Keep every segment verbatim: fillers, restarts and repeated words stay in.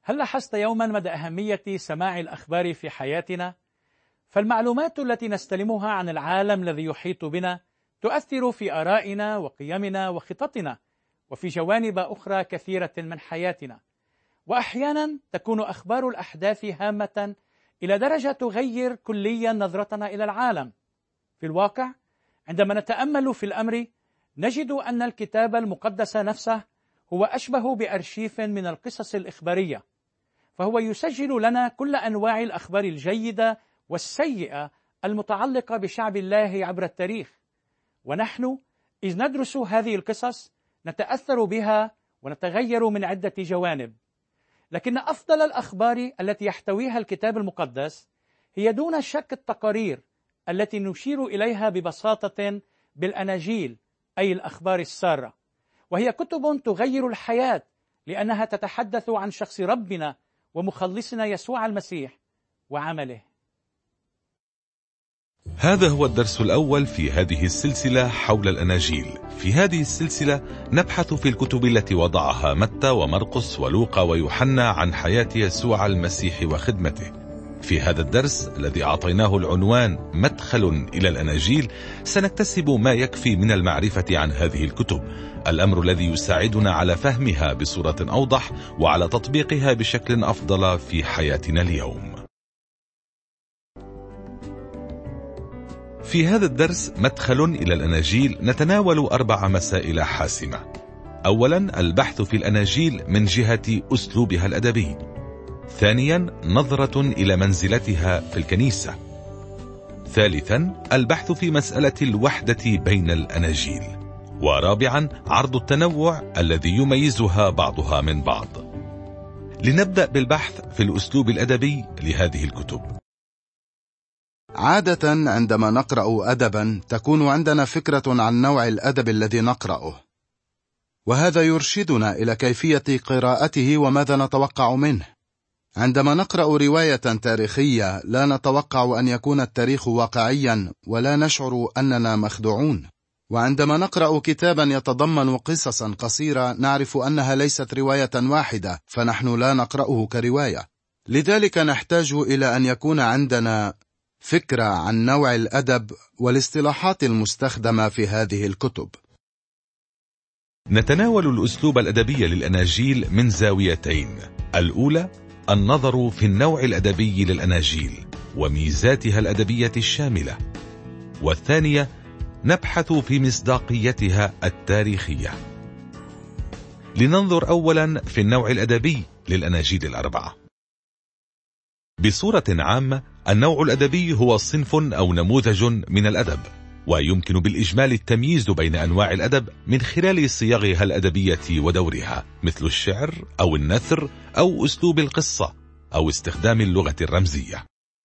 هل لاحظت يوما مدى أهمية سماع الأخبار في حياتنا؟ فالمعلومات التي نستلمها عن العالم الذي يحيط بنا تؤثر في آرائنا وقيمنا وخططنا، وفي جوانب أخرى كثيرة من حياتنا. وأحيانا تكون أخبار الأحداث هامة إلى درجة تغير كليا نظرتنا إلى العالم. في الواقع، عندما نتأمل في الأمر، نجد أن الكتاب المقدس نفسه هو أشبه بأرشيف من القصص الإخبارية، فهو يسجل لنا كل أنواع الأخبار الجيدة والسيئة المتعلقة بشعب الله عبر التاريخ. ونحن إذ ندرس هذه القصص نتأثر بها ونتغير من عدة جوانب. لكن أفضل الأخبار التي يحتويها الكتاب المقدس هي دون شك التقارير التي نشير إليها ببساطة بالأناجيل، أي الأخبار السارة، وهي كتب تغير الحياة لأنها تتحدث عن شخص ربنا ومخلصنا يسوع المسيح وعمله. هذا هو الدرس الأول في هذه السلسلة حول الأناجيل. في هذه السلسلة نبحث في الكتب التي وضعها متى ومرقس ولوقا ويوحنا عن حياة يسوع المسيح وخدمته. في هذا الدرس الذي أعطيناه العنوان مدخل إلى الأناجيل، سنكتسب ما يكفي من المعرفة عن هذه الكتب، الأمر الذي يساعدنا على فهمها بصورة أوضح وعلى تطبيقها بشكل أفضل في حياتنا اليوم. في هذا الدرس مدخل إلى الأناجيل نتناول أربع مسائل حاسمة. أولا، البحث في الأناجيل من جهة أسلوبها الأدبي. ثانيا، نظرة إلى منزلتها في الكنيسة. ثالثا، البحث في مسألة الوحدة بين الأناجيل. ورابعا، عرض التنوع الذي يميزها بعضها من بعض. لنبدأ بالبحث في الأسلوب الأدبي لهذه الكتب. عادة عندما نقرأ أدبا تكون عندنا فكرة عن نوع الأدب الذي نقرأه، وهذا يرشدنا إلى كيفية قراءته وماذا نتوقع منه. عندما نقرأ رواية تاريخية لا نتوقع أن يكون التاريخ واقعيا ولا نشعر أننا مخدوعون، وعندما نقرأ كتابا يتضمن قصصا قصيرة نعرف أنها ليست رواية واحدة، فنحن لا نقرأه كرواية. لذلك نحتاج إلى أن يكون عندنا فكرة عن نوع الأدب والاصطلاحات المستخدمة في هذه الكتب. نتناول الأسلوب الأدبي للأناجيل من زاويتين. الأولى، النظر في النوع الأدبي للأناجيل وميزاتها الأدبية الشاملة. والثانية، نبحث في مصداقيتها التاريخية. لننظر أولا في النوع الأدبي للأناجيل الأربعة. بصورة عامة، النوع الأدبي هو صنف أو نموذج من الأدب، ويمكن بالإجمال التمييز بين أنواع الأدب من خلال صيغها الأدبية ودورها، مثل الشعر أو النثر أو أسلوب القصة أو استخدام اللغة الرمزية.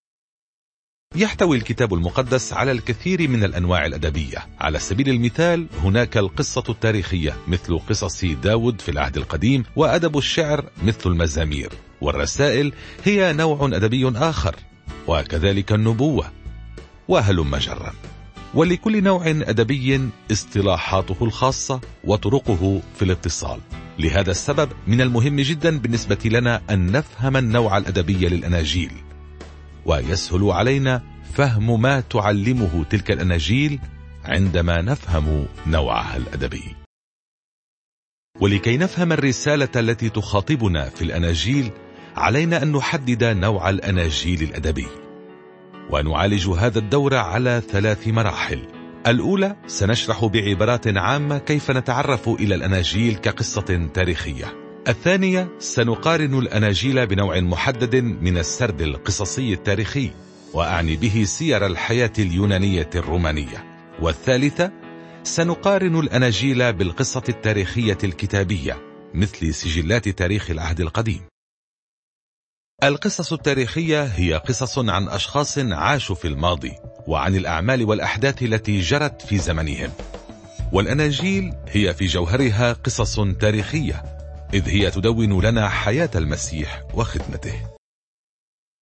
يحتوي الكتاب المقدس على الكثير من الأنواع الأدبية. على سبيل المثال، هناك القصة التاريخية مثل قصص داود في العهد القديم، وأدب الشعر مثل المزامير، والرسائل هي نوع أدبي آخر، وكذلك النبوة، وهلم جرا. ولكل نوع أدبي اصطلاحاته الخاصة وطرقه في الاتصال. لهذا السبب من المهم جدا بالنسبة لنا أن نفهم النوع الأدبي للأناجيل، ويسهل علينا فهم ما تعلمه تلك الأناجيل عندما نفهم نوعها الأدبي. ولكي نفهم الرسالة التي تخاطبنا في الأناجيل، علينا أن نحدد نوع الأناجيل الأدبي، ونعالج هذا الدور على ثلاث مراحل. الأولى، سنشرح بعبارات عامة كيف نتعرف إلى الأناجيل كقصة تاريخية. الثانية، سنقارن الأناجيل بنوع محدد من السرد القصصي التاريخي، وأعني به سير الحياة اليونانية الرومانية. والثالثة، سنقارن الأناجيل بالقصة التاريخية الكتابية مثل سجلات تاريخ العهد القديم. القصص التاريخية هي قصص عن أشخاص عاشوا في الماضي وعن الأعمال والأحداث التي جرت في زمنهم. والأناجيل هي في جوهرها قصص تاريخية، إذ هي تدون لنا حياة المسيح وخدمته.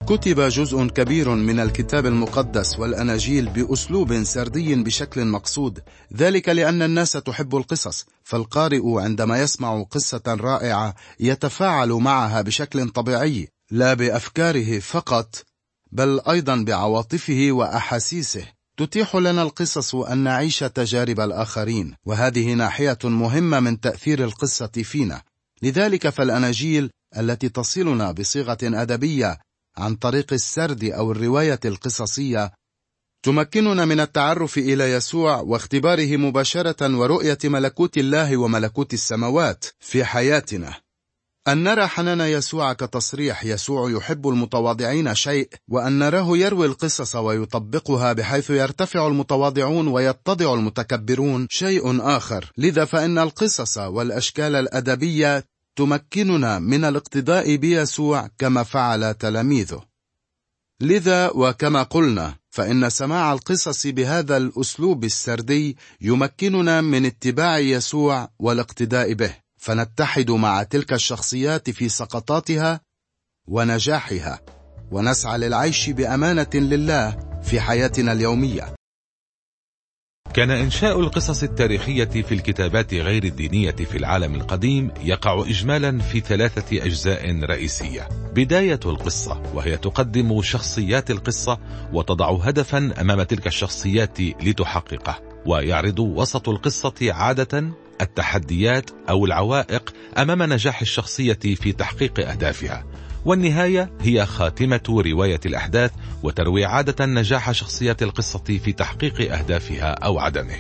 كتب جزء كبير من الكتاب المقدس والأناجيل بأسلوب سردي بشكل مقصود، ذلك لأن الناس تحب القصص، فالقارئ عندما يسمع قصة رائعة يتفاعل معها بشكل طبيعي، لا بأفكاره فقط بل أيضا بعواطفه وأحاسيسه. تتيح لنا القصص أن نعيش تجارب الآخرين، وهذه ناحية مهمة من تأثير القصة فينا. لذلك فالأناجيل التي تصلنا بصيغة أدبية عن طريق السرد أو الرواية القصصية تمكننا من التعرف إلى يسوع واختباره مباشرة ورؤية ملكوت الله وملكوت السماوات في حياتنا. أن نرى حنان يسوع كتصريح يسوع يحب المتواضعين شيء، وأن نراه يروي القصص ويطبقها بحيث يرتفع المتواضعون ويتضع المتكبرون شيء آخر. لذا فإن القصص والأشكال الأدبية تمكننا من الاقتداء بيسوع كما فعل تلاميذه. لذا وكما قلنا فإن سماع القصص بهذا الأسلوب السردي يمكننا من اتباع يسوع والاقتداء به، فنتحد مع تلك الشخصيات في سقطاتها ونجاحها، ونسعى للعيش بأمانة لله في حياتنا اليومية. كان إنشاء القصص التاريخية في الكتابات غير الدينية في العالم القديم يقع إجمالا في ثلاثة أجزاء رئيسية. بداية القصة، وهي تقدم شخصيات القصة وتضع هدفا أمام تلك الشخصيات لتحققه، ويعرض وسط القصة عادة التحديات أو العوائق أمام نجاح الشخصية في تحقيق أهدافها. والنهاية هي خاتمة رواية الأحداث، وتروي عادة نجاح شخصيات القصة في تحقيق أهدافها أو عدمه.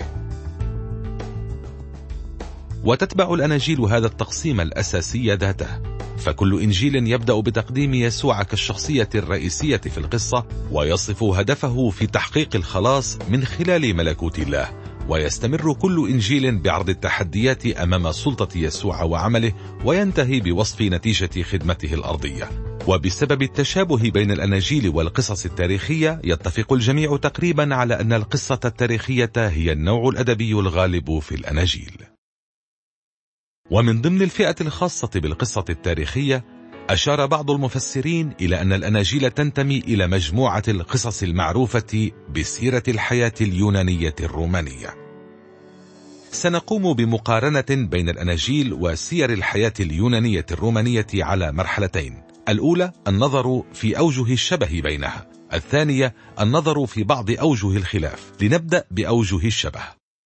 وتتبع الأناجيل هذا التقسيم الأساسي ذاته، فكل إنجيل يبدأ بتقديم يسوع كالشخصية الرئيسية في القصة، ويصف هدفه في تحقيق الخلاص من خلال ملكوت الله. ويستمر كل إنجيل بعرض التحديات أمام سلطة يسوع وعمله، وينتهي بوصف نتيجة خدمته الأرضية. وبسبب التشابه بين الأناجيل والقصص التاريخية يتفق الجميع تقريبا على أن القصة التاريخية هي النوع الأدبي الغالب في الأناجيل. ومن ضمن الفئة الخاصة بالقصة التاريخية أشار بعض المفسرين إلى أن الأناجيل تنتمي إلى مجموعة القصص المعروفة بسيرة الحياة اليونانية الرومانية. سنقوم بمقارنة بين الأناجيل وسير الحياة اليونانية الرومانية على مرحلتين: الأولى النظر في أوجه الشبه بينها، الثانية النظر في بعض أوجه الخلاف. لنبدأ بأوجه الشبه.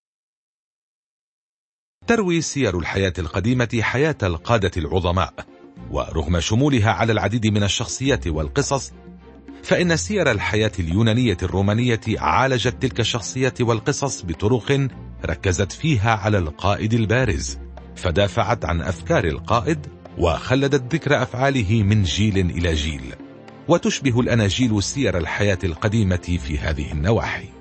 تروي سير الحياة القديمة حياة القادة العظماء، ورغم شمولها على العديد من الشخصيات والقصص، فإن سير الحياة اليونانية الرومانية عالجت تلك الشخصيات والقصص بطرق ركزت فيها على القائد البارز، فدافعت عن أفكار القائد وخلدت ذكر أفعاله من جيل إلى جيل. وتشبه الأناجيل سير الحياة القديمة في هذه النواحي.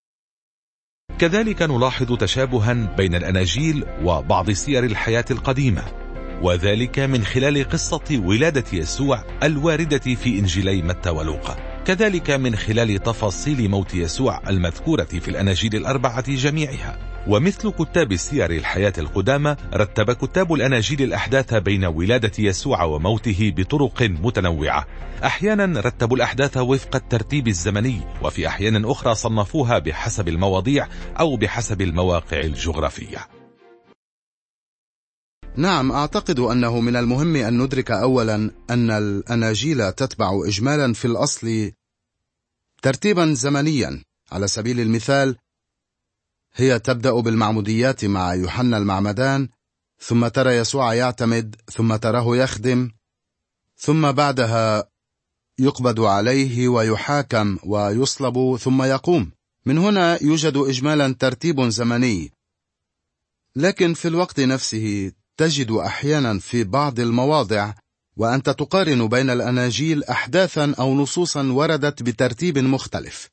كذلك نلاحظ تشابها بين الأناجيل وبعض سير الحياة القديمة، وذلك من خلال قصة ولادة يسوع الواردة في إنجيلي متى ولوقا، كذلك من خلال تفاصيل موت يسوع المذكورة في الأناجيل الأربعة جميعها. ومثل كتاب سير الحياة القدامى، رتب كتاب الأناجيل الأحداث بين ولادة يسوع وموته بطرق متنوعة. أحيانا رتبوا الأحداث وفق الترتيب الزمني، وفي أحيان أخرى صنفوها بحسب المواضيع أو بحسب المواقع الجغرافية. نعم، أعتقد أنه من المهم أن ندرك أولا أن الأناجيل تتبع إجمالا في الأصل ترتيبا زمنيا. على سبيل المثال، هي تبدأ بالمعموديات مع يوحنا المعمدان، ثم ترى يسوع يعتمد، ثم تراه يخدم، ثم بعدها يقبض عليه ويحاكم ويصلب ثم يقوم. من هنا يوجد إجمالا ترتيب زمني، لكن في الوقت نفسه تجد أحيانا في بعض المواضع وأنت تقارن بين الأناجيل أحداثا أو نصوصا وردت بترتيب مختلف.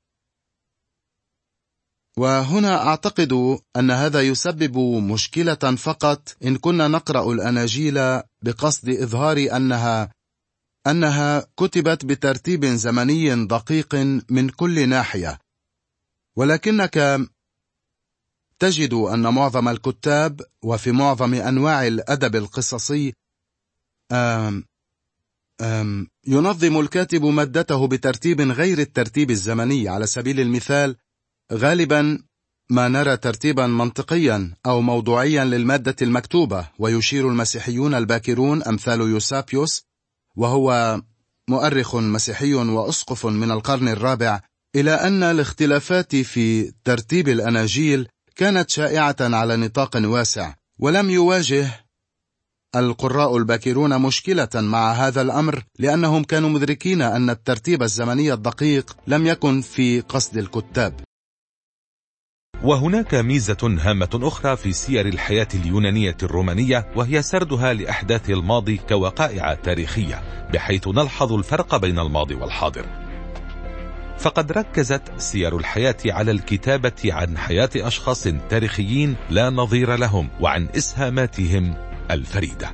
وهنا أعتقد أن هذا يسبب مشكلة فقط إن كنا نقرأ الأناجيل بقصد إظهار أنها أنها كتبت بترتيب زمني دقيق من كل ناحية، ولكنك تجد أن معظم الكتاب وفي معظم أنواع الأدب القصصي ينظم الكاتب مادته بترتيب غير الترتيب الزمني. على سبيل المثال، غالبا ما نرى ترتيبا منطقيا أو موضوعيا للمادة المكتوبة، ويشير المسيحيون الباكرون أمثال يوسابيوس، وهو مؤرخ مسيحي وأسقف من القرن الرابع، إلى أن الاختلافات في ترتيب الأناجيل كانت شائعة على نطاق واسع، ولم يواجه القراء الباكرون مشكلة مع هذا الأمر، لأنهم كانوا مدركين أن الترتيب الزمني الدقيق لم يكن في قصد الكتاب. وهناك ميزة هامة أخرى في سير الحياة اليونانية الرومانية، وهي سردها لأحداث الماضي كوقائع تاريخية، بحيث نلحظ الفرق بين الماضي والحاضر. فقد ركزت سير الحياة على الكتابة عن حياة أشخاص تاريخيين لا نظير لهم، وعن إسهاماتهم الفريدة.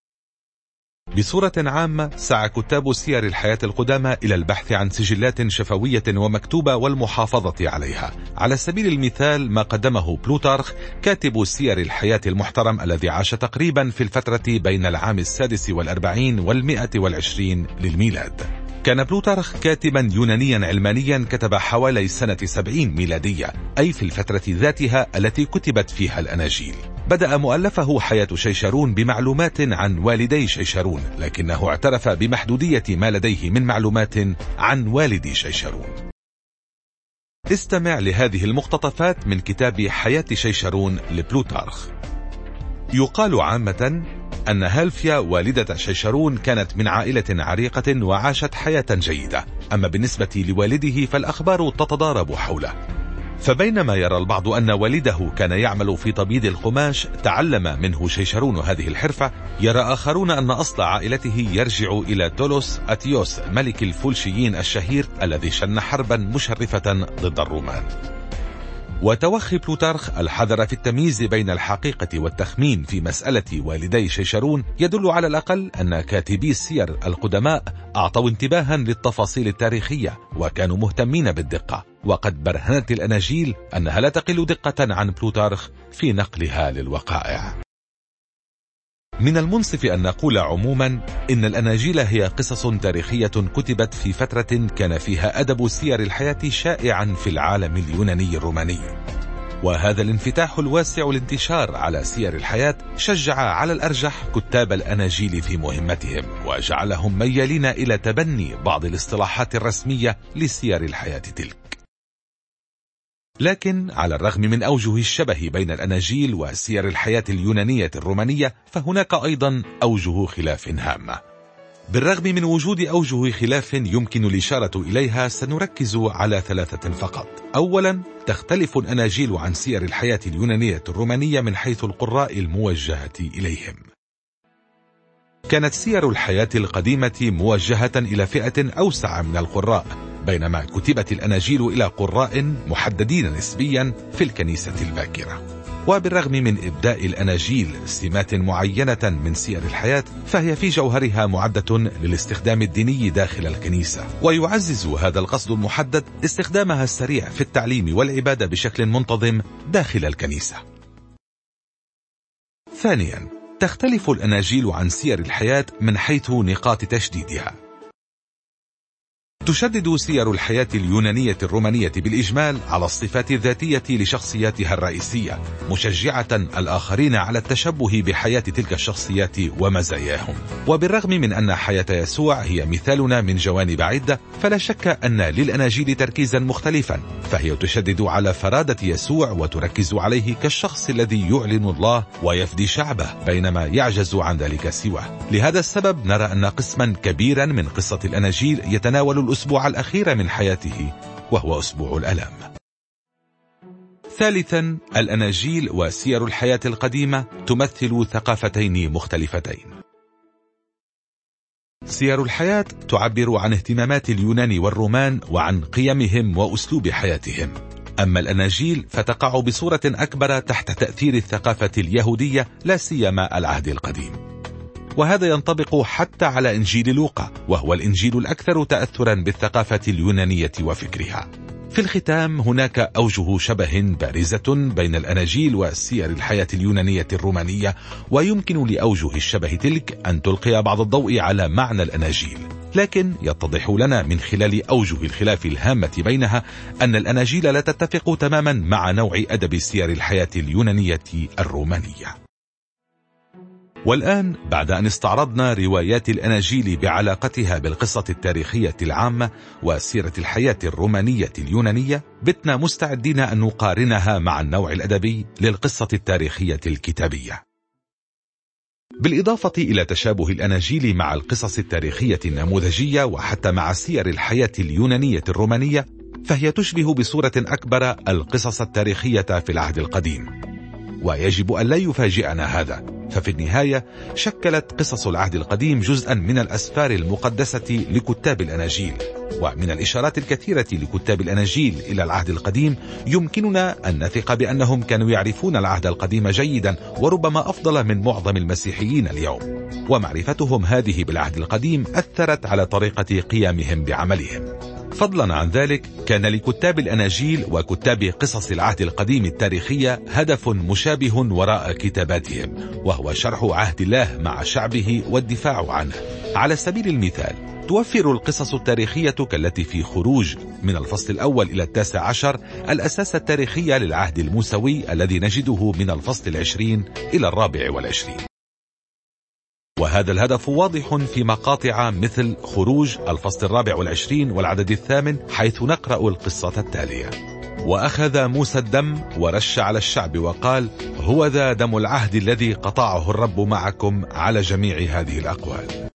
بصورة عامة، سعى كتاب سير الحياة القدامى إلى البحث عن سجلات شفوية ومكتوبة والمحافظة عليها. على سبيل المثال، ما قدمه بلوتارخ كاتب سير الحياة المحترم الذي عاش تقريبا في الفترة بين العام السادس والأربعين والمئة والعشرين للميلاد. كان بلوتارخ كاتبا يونانيا علمانيا، كتب حوالي سنة سبعين ميلادية، أي في الفترة ذاتها التي كتبت فيها الأناجيل. بدأ مؤلفه حياة شيشارون بمعلومات عن والدي شيشارون، لكنه اعترف بمحدودية ما لديه من معلومات عن والد شيشارون. استمع لهذه المقتطفات من كتاب حياة شيشارون لبلوتارخ. يقال عامة أن هالفيا والدة شيشارون كانت من عائلة عريقة وعاشت حياة جيدة، أما بالنسبة لوالده فالأخبار تتضارب حوله. فبينما يرى البعض أن والده كان يعمل في تبييض القماش تعلم منه شيشارون هذه الحرفة، يرى آخرون أن أصل عائلته يرجع إلى تولوس أتيوس ملك الفولشيين الشهير الذي شن حربا مشرفة ضد الرومان. وتوخي بلوتارخ الحذر في التمييز بين الحقيقة والتخمين في مسألة والدي شيشارون يدل على الأقل أن كاتبي السير القدماء أعطوا انتباها للتفاصيل التاريخية وكانوا مهتمين بالدقة، وقد برهنت الأناجيل أنها لا تقل دقة عن بلوتارخ في نقلها للوقائع. من المنصف أن نقول عموما إن الأناجيل هي قصص تاريخية كتبت في فترة كان فيها أدب سير الحياة شائعا في العالم اليوناني الروماني، وهذا الانفتاح الواسع الانتشار على سير الحياة شجع على الأرجح كتاب الأناجيل في مهمتهم، وجعلهم ميالين إلى تبني بعض الاصطلاحات الرسمية لسير الحياة تلك. لكن على الرغم من أوجه الشبه بين الأناجيل وسير الحياة اليونانية الرومانية، فهناك أيضا أوجه خلاف هامة. بالرغم من وجود أوجه خلاف يمكن الإشارة إليها، سنركز على ثلاثة فقط. أولا، تختلف الأناجيل عن سير الحياة اليونانية الرومانية من حيث القراء الموجهة إليهم. كانت سير الحياة القديمة موجهة إلى فئة أوسع من القراء، بينما كتبت الأناجيل إلى قراء محددين نسبيا في الكنيسة الباكرة. وبالرغم من إبداء الأناجيل سمات معينة من سير الحياة، فهي في جوهرها معدة للاستخدام الديني داخل الكنيسة، ويعزز هذا القصد المحدد استخدامها السريع في التعليم والعبادة بشكل منتظم داخل الكنيسة. ثانيا، تختلف الأناجيل عن سير الحياة من حيث نقاط تشديدها. تشدد سير الحياة اليونانية الرومانية بالإجمال على الصفات الذاتية لشخصياتها الرئيسية، مشجعة الآخرين على التشبه بحياة تلك الشخصيات ومزاياهم. وبالرغم من أن حياة يسوع هي مثالنا من جوانب عدة، فلا شك أن للأناجيل تركيزا مختلفا، فهي تشدد على فرادة يسوع وتركز عليه كالشخص الذي يعلن الله ويفدي شعبه، بينما يعجز عن ذلك سواه. لهذا السبب نرى أن قسما كبيرا من قصة الأناجيل يتناول الأسبوع الأخير من حياته، وهو أسبوع الألم. ثالثا، الأناجيل وسير الحياة القديمة تمثل ثقافتين مختلفتين. سير الحياة تعبر عن اهتمامات اليونان والرومان وعن قيمهم وأسلوب حياتهم، أما الأناجيل فتقع بصورة أكبر تحت تأثير الثقافة اليهودية، لا سيما العهد القديم. وهذا ينطبق حتى على إنجيل لوقا، وهو الإنجيل الأكثر تأثرا بالثقافة اليونانية وفكرها. في الختام، هناك أوجه شبه بارزة بين الأناجيل وسير الحياة اليونانية الرومانية، ويمكن لأوجه الشبه تلك أن تلقي بعض الضوء على معنى الأناجيل، لكن يتضح لنا من خلال أوجه الخلاف الهامة بينها أن الأناجيل لا تتفق تماما مع نوع أدب سير الحياة اليونانية الرومانية. والآن بعد أن استعرضنا روايات الأناجيل بعلاقتها بالقصة التاريخية العامة وسيرة الحياة الرومانية اليونانية، بتنا مستعدين أن نقارنها مع النوع الأدبي للقصة التاريخية الكتابية. بالإضافة إلى تشابه الأناجيل مع القصص التاريخية النموذجية وحتى مع سير الحياة اليونانية الرومانية، فهي تشبه بصورة أكبر القصص التاريخية في العهد القديم. ويجب أن لا يفاجئنا هذا، ففي النهاية شكلت قصص العهد القديم جزءا من الأسفار المقدسة لكتاب الأناجيل، ومن الإشارات الكثيرة لكتاب الأناجيل إلى العهد القديم يمكننا أن نثق بأنهم كانوا يعرفون العهد القديم جيدا، وربما أفضل من معظم المسيحيين اليوم، ومعرفتهم هذه بالعهد القديم أثرت على طريقة قيامهم بعملهم. فضلا عن ذلك، كان لكتاب الأناجيل وكتاب قصص العهد القديم التاريخية هدف مشابه وراء كتاباتهم، وهو شرح عهد الله مع شعبه والدفاع عنه. على سبيل المثال، توفر القصص التاريخية كالتي في خروج من الفصل الأول إلى التاسع عشر الأساس التاريخي للعهد الموسوي الذي نجده من الفصل العشرين إلى الرابع والعشرين. وهذا الهدف واضح في مقاطع مثل خروج الفصل الرابع والعشرين والعدد الثامن، حيث نقرأ القصة التالية: وأخذ موسى الدم ورش على الشعب وقال: هو ذا دم العهد الذي قطعه الرب معكم على جميع هذه الأقوال.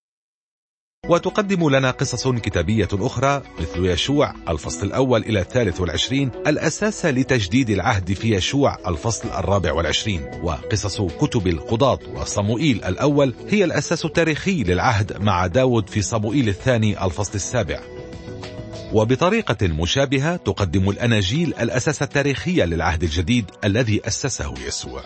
وتقدم لنا قصص كتابية أخرى مثل يشوع الفصل الأول إلى الثالث والعشرين الأساس لتجديد العهد في يشوع الفصل الرابع والعشرين، وقصص كتب القضاة وصموئيل الأول هي الأساس التاريخي للعهد مع داود في صموئيل الثاني الفصل السابع. وبطريقة مشابهة تقدم الأناجيل الأساس التاريخي للعهد الجديد الذي أسسه يسوع.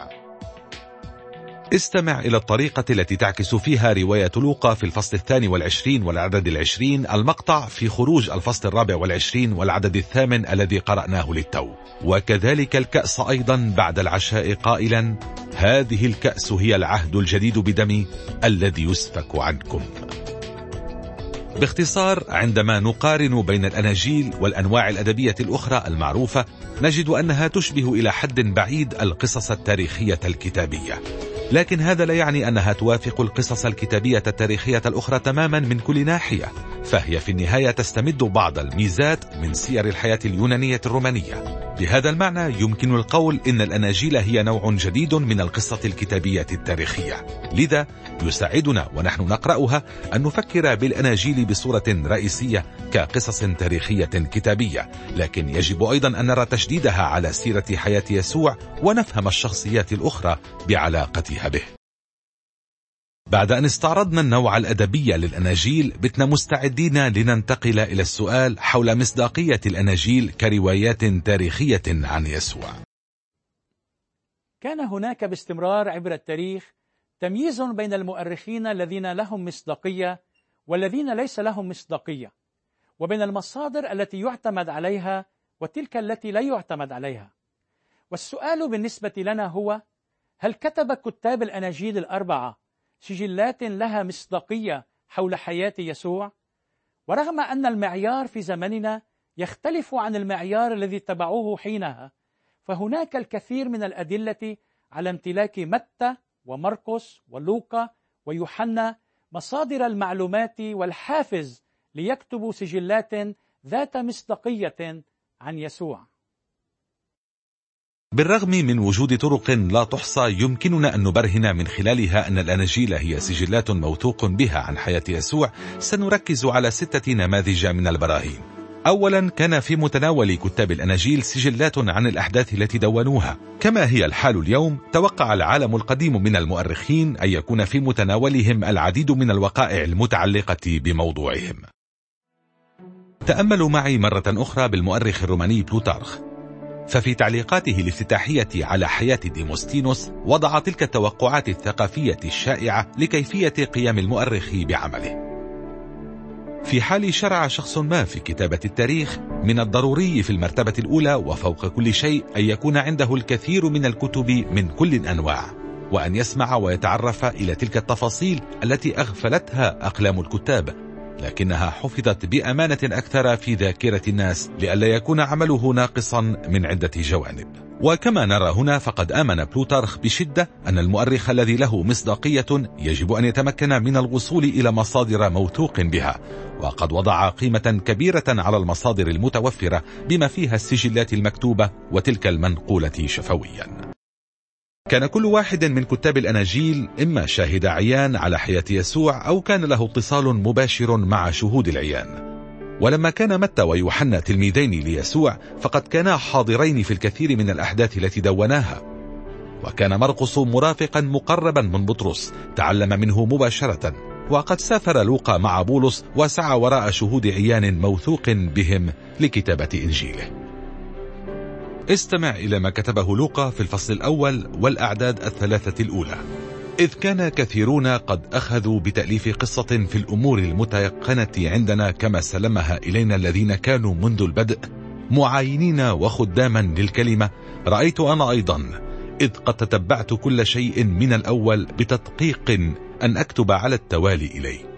استمع إلى الطريقة التي تعكس فيها رواية لوقا في الفصل الثاني والعشرين والعدد العشرين المقطع في خروج الفصل الرابع والعشرين والعدد الثامن الذي قرأناه للتو، وكذلك الكأس أيضا بعد العشاء قائلا: هذه الكأس هي العهد الجديد بدمي الذي يسفك عنكم. باختصار، عندما نقارن بين الأناجيل والأنواع الأدبية الأخرى المعروفة نجد أنها تشبه إلى حد بعيد القصص التاريخية الكتابية، لكن هذا لا يعني أنها توافق القصص الكتابية التاريخية الأخرى تماما من كل ناحية، فهي في النهاية تستمد بعض الميزات من سير الحياة اليونانية الرومانية. بهذا المعنى يمكن القول إن الأناجيل هي نوع جديد من القصة الكتابية التاريخية، لذا يساعدنا ونحن نقرأها أن نفكر بالأناجيل بصورة رئيسية كقصص تاريخية كتابية، لكن يجب أيضا أن نرى تشديدها على سيرة حياة يسوع ونفهم الشخصيات الأخرى بعلاقتها به. بعد أن استعرضنا النوع الأدبي للأناجيل، بتنا مستعدين لننتقل إلى السؤال حول مصداقية الأناجيل كروايات تاريخية عن يسوع. كان هناك باستمرار عبر التاريخ تمييز بين المؤرخين الذين لهم مصداقية والذين ليس لهم مصداقية، وبين المصادر التي يعتمد عليها وتلك التي لا يعتمد عليها. والسؤال بالنسبة لنا هو: هل كتب كتاب الأناجيل الأربعة سجلات لها مصداقية حول حياة يسوع؟ ورغم أن المعيار في زمننا يختلف عن المعيار الذي اتبعوه حينها، فهناك الكثير من الأدلة على امتلاك متى ومرقس ولوقا ويوحنا مصادر المعلومات والحافز ليكتبوا سجلات ذات مصداقية عن يسوع. بالرغم من وجود طرق لا تحصى يمكننا أن نبرهن من خلالها أن الأناجيل هي سجلات موثوق بها عن حياة يسوع، سنركز على ستة نماذج من البراهين. أولا، كان في متناول كتاب الأناجيل سجلات عن الأحداث التي دونوها. كما هي الحال اليوم، توقع العالم القديم من المؤرخين أن يكون في متناولهم العديد من الوقائع المتعلقة بموضوعهم. تأملوا معي مرة أخرى بالمؤرخ الروماني بلوتارخ، ففي تعليقاته الافتتاحية على حياة ديموستينوس وضع تلك التوقعات الثقافية الشائعة لكيفية قيام المؤرخ بعمله. في حال شرع شخص ما في كتابة التاريخ، من الضروري في المرتبة الأولى وفوق كل شيء أن يكون عنده الكثير من الكتب من كل الأنواع، وأن يسمع ويتعرف إلى تلك التفاصيل التي أغفلتها أقلام الكتاب، لكنها حفظت بأمانة أكثر في ذاكرة الناس لئلا يكون عمله ناقصا من عدة جوانب. وكما نرى هنا، فقد آمن بلوتارخ بشدة أن المؤرخ الذي له مصداقية يجب أن يتمكن من الوصول إلى مصادر موثوق بها، وقد وضع قيمة كبيرة على المصادر المتوفرة بما فيها السجلات المكتوبة وتلك المنقولة شفويا. كان كل واحد من كتاب الأناجيل إما شاهد عيان على حياة يسوع أو كان له اتصال مباشر مع شهود العيان. ولما كان متى ويوحنا تلميذين ليسوع، فقد كانا حاضرين في الكثير من الأحداث التي دوناها. وكان مرقس مرافقا مقربا من بطرس، تعلم منه مباشرة. وقد سافر لوقا مع بولس وسعى وراء شهود عيان موثوق بهم لكتابة إنجيله. استمع إلى ما كتبه لوقا في الفصل الأول والأعداد الثلاثة الأولى. إذ كان كثيرون قد أخذوا بتأليف قصة في الأمور المتيقنة عندنا كما سلمها إلينا الذين كانوا منذ البدء معاينين وخداما للكلمة، رأيت أنا أيضا إذ قد تتبعت كل شيء من الأول بتدقيق أن أكتب على التوالي إليك.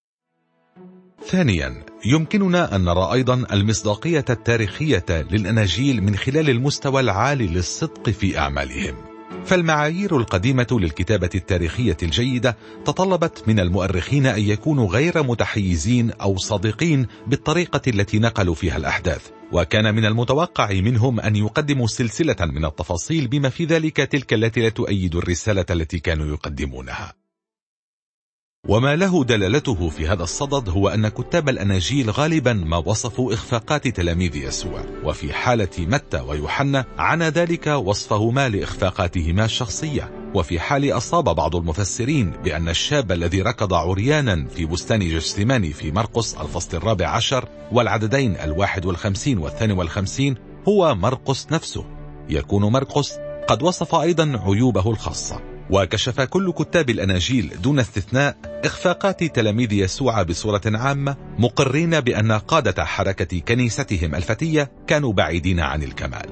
ثانيا، يمكننا أن نرى أيضا المصداقية التاريخية للأناجيل من خلال المستوى العالي للصدق في أعمالهم. فالمعايير القديمة للكتابة التاريخية الجيدة تطلبت من المؤرخين أن يكونوا غير متحيزين أو صادقين بالطريقة التي نقلوا فيها الأحداث، وكان من المتوقع منهم أن يقدموا سلسلة من التفاصيل بما في ذلك تلك التي لا تؤيد الرسالة التي كانوا يقدمونها. وما له دلالته في هذا الصدد هو أن كتاب الأناجيل غالبا ما وصفوا إخفاقات تلاميذ يسوع، وفي حالة متى ويوحنا عانى ذلك وصفهما لإخفاقاتهما الشخصية. وفي حال أصاب بعض المفسرين بأن الشاب الذي ركض عريانا في بستان جثماني في مرقس الفصل الرابع عشر والعددين الواحد والخمسين والثاني والخمسين هو مرقس نفسه، يكون مرقس قد وصف أيضا عيوبه الخاصة. وكشف كل كتاب الأناجيل دون استثناء إخفاقات تلاميذ يسوع بصورة عامة، مقرين بأن قادة حركة كنيستهم الفتية كانوا بعيدين عن الكمال.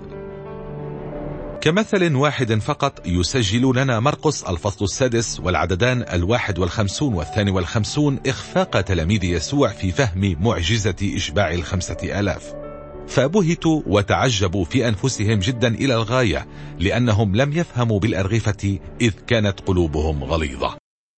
كمثل واحد فقط يسجل لنا مرقس الفصل السادس والعددان الواحد والخمسون والثاني والخمسون إخفاق تلاميذ يسوع في فهم معجزة إشباع الخمسة آلاف، فبهتوا وتعجبوا في أنفسهم جدا إلى الغاية، لأنهم لم يفهموا بالأرغفة إذ كانت قلوبهم غليظة.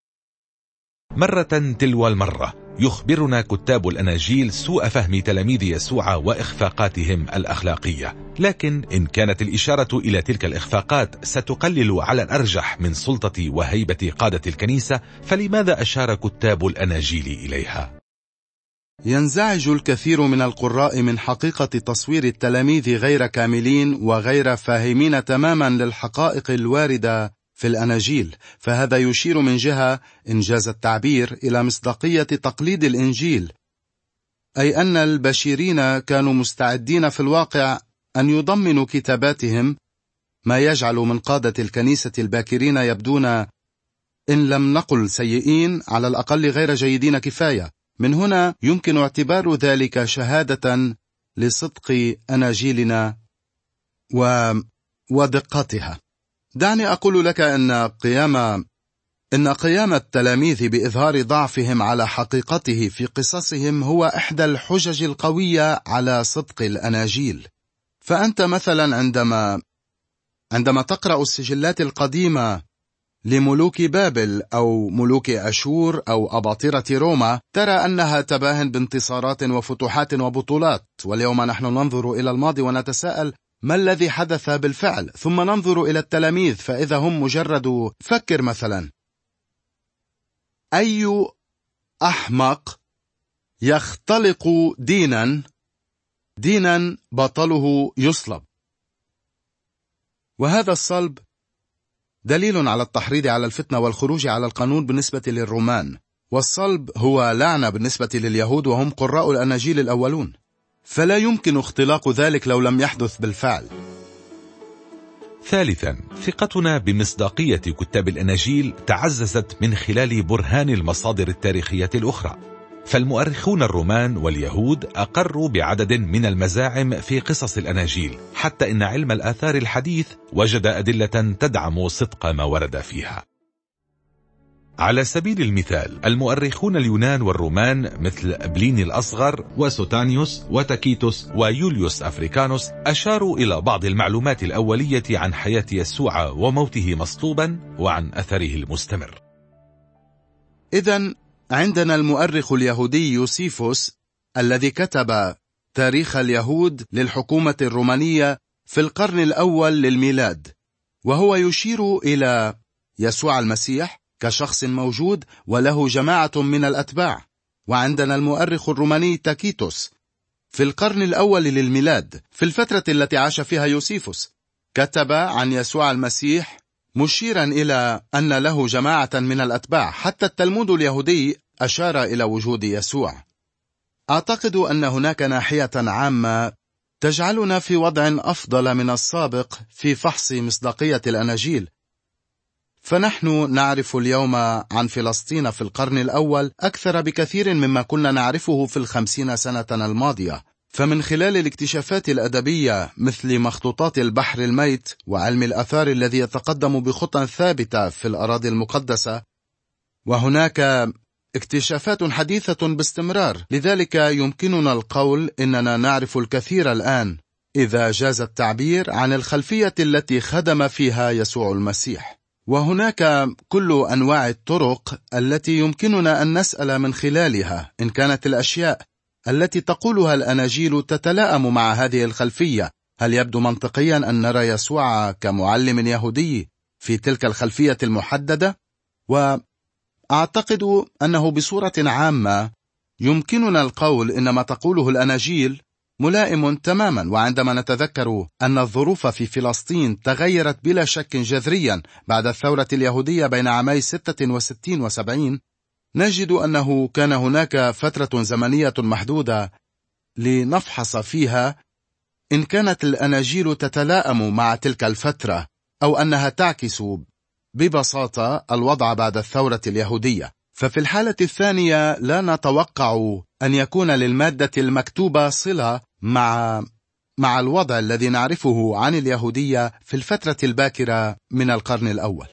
مرة تلو المرة يخبرنا كتاب الأناجيل سوء فهم تلاميذ يسوع وإخفاقاتهم الأخلاقية، لكن إن كانت الإشارة إلى تلك الإخفاقات ستقلل على الأرجح من سلطة وهيبة قادة الكنيسة، فلماذا أشار كتاب الأناجيل إليها؟ ينزعج الكثير من القراء من حقيقة تصوير التلاميذ غير كاملين وغير فاهمين تماما للحقائق الواردة في الأناجيل، فهذا يشير من جهة إنجاز التعبير إلى مصداقية تقليد الإنجيل، أي أن البشيرين كانوا مستعدين في الواقع أن يضمنوا كتاباتهم ما يجعل من قادة الكنيسة الباكرين يبدون إن لم نقل سيئين على الأقل غير جيدين كفاية. من هنا يمكن اعتبار ذلك شهادة لصدق أناجيلنا و... ودقتها. دعني أقول لك أن قيام إن قيام التلاميذ بإظهار ضعفهم على حقيقته في قصصهم هو إحدى الحجج القوية على صدق الأناجيل. فأنت مثلا عندما عندما تقرأ السجلات القديمة لملوك بابل أو ملوك أشور أو أباطرة روما، ترى أنها تباهن بانتصارات وفتوحات وبطولات. واليوم نحن ننظر إلى الماضي ونتساءل ما الذي حدث بالفعل، ثم ننظر إلى التلاميذ فإذا هم مجرد فكر مثلا. أي أحمق يختلق دينا دينا بطله يصلب؟ وهذا الصلب دليل على التحريض على الفتنة والخروج على القانون بالنسبة للرومان، والصلب هو لعنة بالنسبة لليهود وهم قراء الأناجيل الأولون، فلا يمكن اختلاق ذلك لو لم يحدث بالفعل. ثالثا، ثقتنا بمصداقية كتاب الأناجيل تعززت من خلال برهان المصادر التاريخية الأخرى. فالمؤرخون الرومان واليهود أقروا بعدد من المزاعم في قصص الأناجيل، حتى إن علم الآثار الحديث وجد أدلة تدعم صدق ما ورد فيها. على سبيل المثال، المؤرخون اليونان والرومان مثل بليني الأصغر وسوتانيوس وتاكيتوس ويوليوس أفريكانوس أشاروا إلى بعض المعلومات الأولية عن حياة يسوع وموته مصلوبا وعن أثره المستمر. إذن عندنا المؤرخ اليهودي يوسيفوس الذي كتب تاريخ اليهود للحكومة الرومانية في القرن الأول للميلاد، وهو يشير إلى يسوع المسيح كشخص موجود وله جماعة من الأتباع. وعندنا المؤرخ الروماني تاكيتوس في القرن الأول للميلاد في الفترة التي عاش فيها يوسيفوس، كتب عن يسوع المسيح مشيرا إلى أن له جماعة من الأتباع. حتى التلمود اليهودي أشار إلى وجود يسوع. أعتقد أن هناك ناحية عامة تجعلنا في وضع أفضل من السابق في فحص مصداقية الأناجيل، فنحن نعرف اليوم عن فلسطين في القرن الأول أكثر بكثير مما كنا نعرفه في الخمسين سنة الماضية. فمن خلال الاكتشافات الأدبية مثل مخطوطات البحر الميت وعلم الآثار الذي يتقدم بخطى ثابتة في الأراضي المقدسة، وهناك اكتشافات حديثة باستمرار، لذلك يمكننا القول إننا نعرف الكثير الآن، إذا جاز التعبير، عن الخلفية التي خدم فيها يسوع المسيح. وهناك كل أنواع الطرق التي يمكننا أن نسأل من خلالها إن كانت الأشياء التي تقولها الأناجيل تتلائم مع هذه الخلفية. هل يبدو منطقيا أن نرى يسوع كمعلم يهودي في تلك الخلفية المحددة؟ وأعتقد أنه بصورة عامة يمكننا القول إن ما تقوله الأناجيل ملائم تماما. وعندما نتذكر أن الظروف في فلسطين تغيرت بلا شك جذريا بعد الثورة اليهودية بين عامي ستة وستين وسبعين، نجد أنه كان هناك فترة زمنية محدودة لنفحص فيها إن كانت الأناجيل تتلائم مع تلك الفترة أو أنها تعكس ببساطة الوضع بعد الثورة اليهودية. ففي الحالة الثانية لا نتوقع أن يكون للمادة المكتوبة صلة مع مع الوضع الذي نعرفه عن اليهودية في الفترة الباكرة من القرن الأول.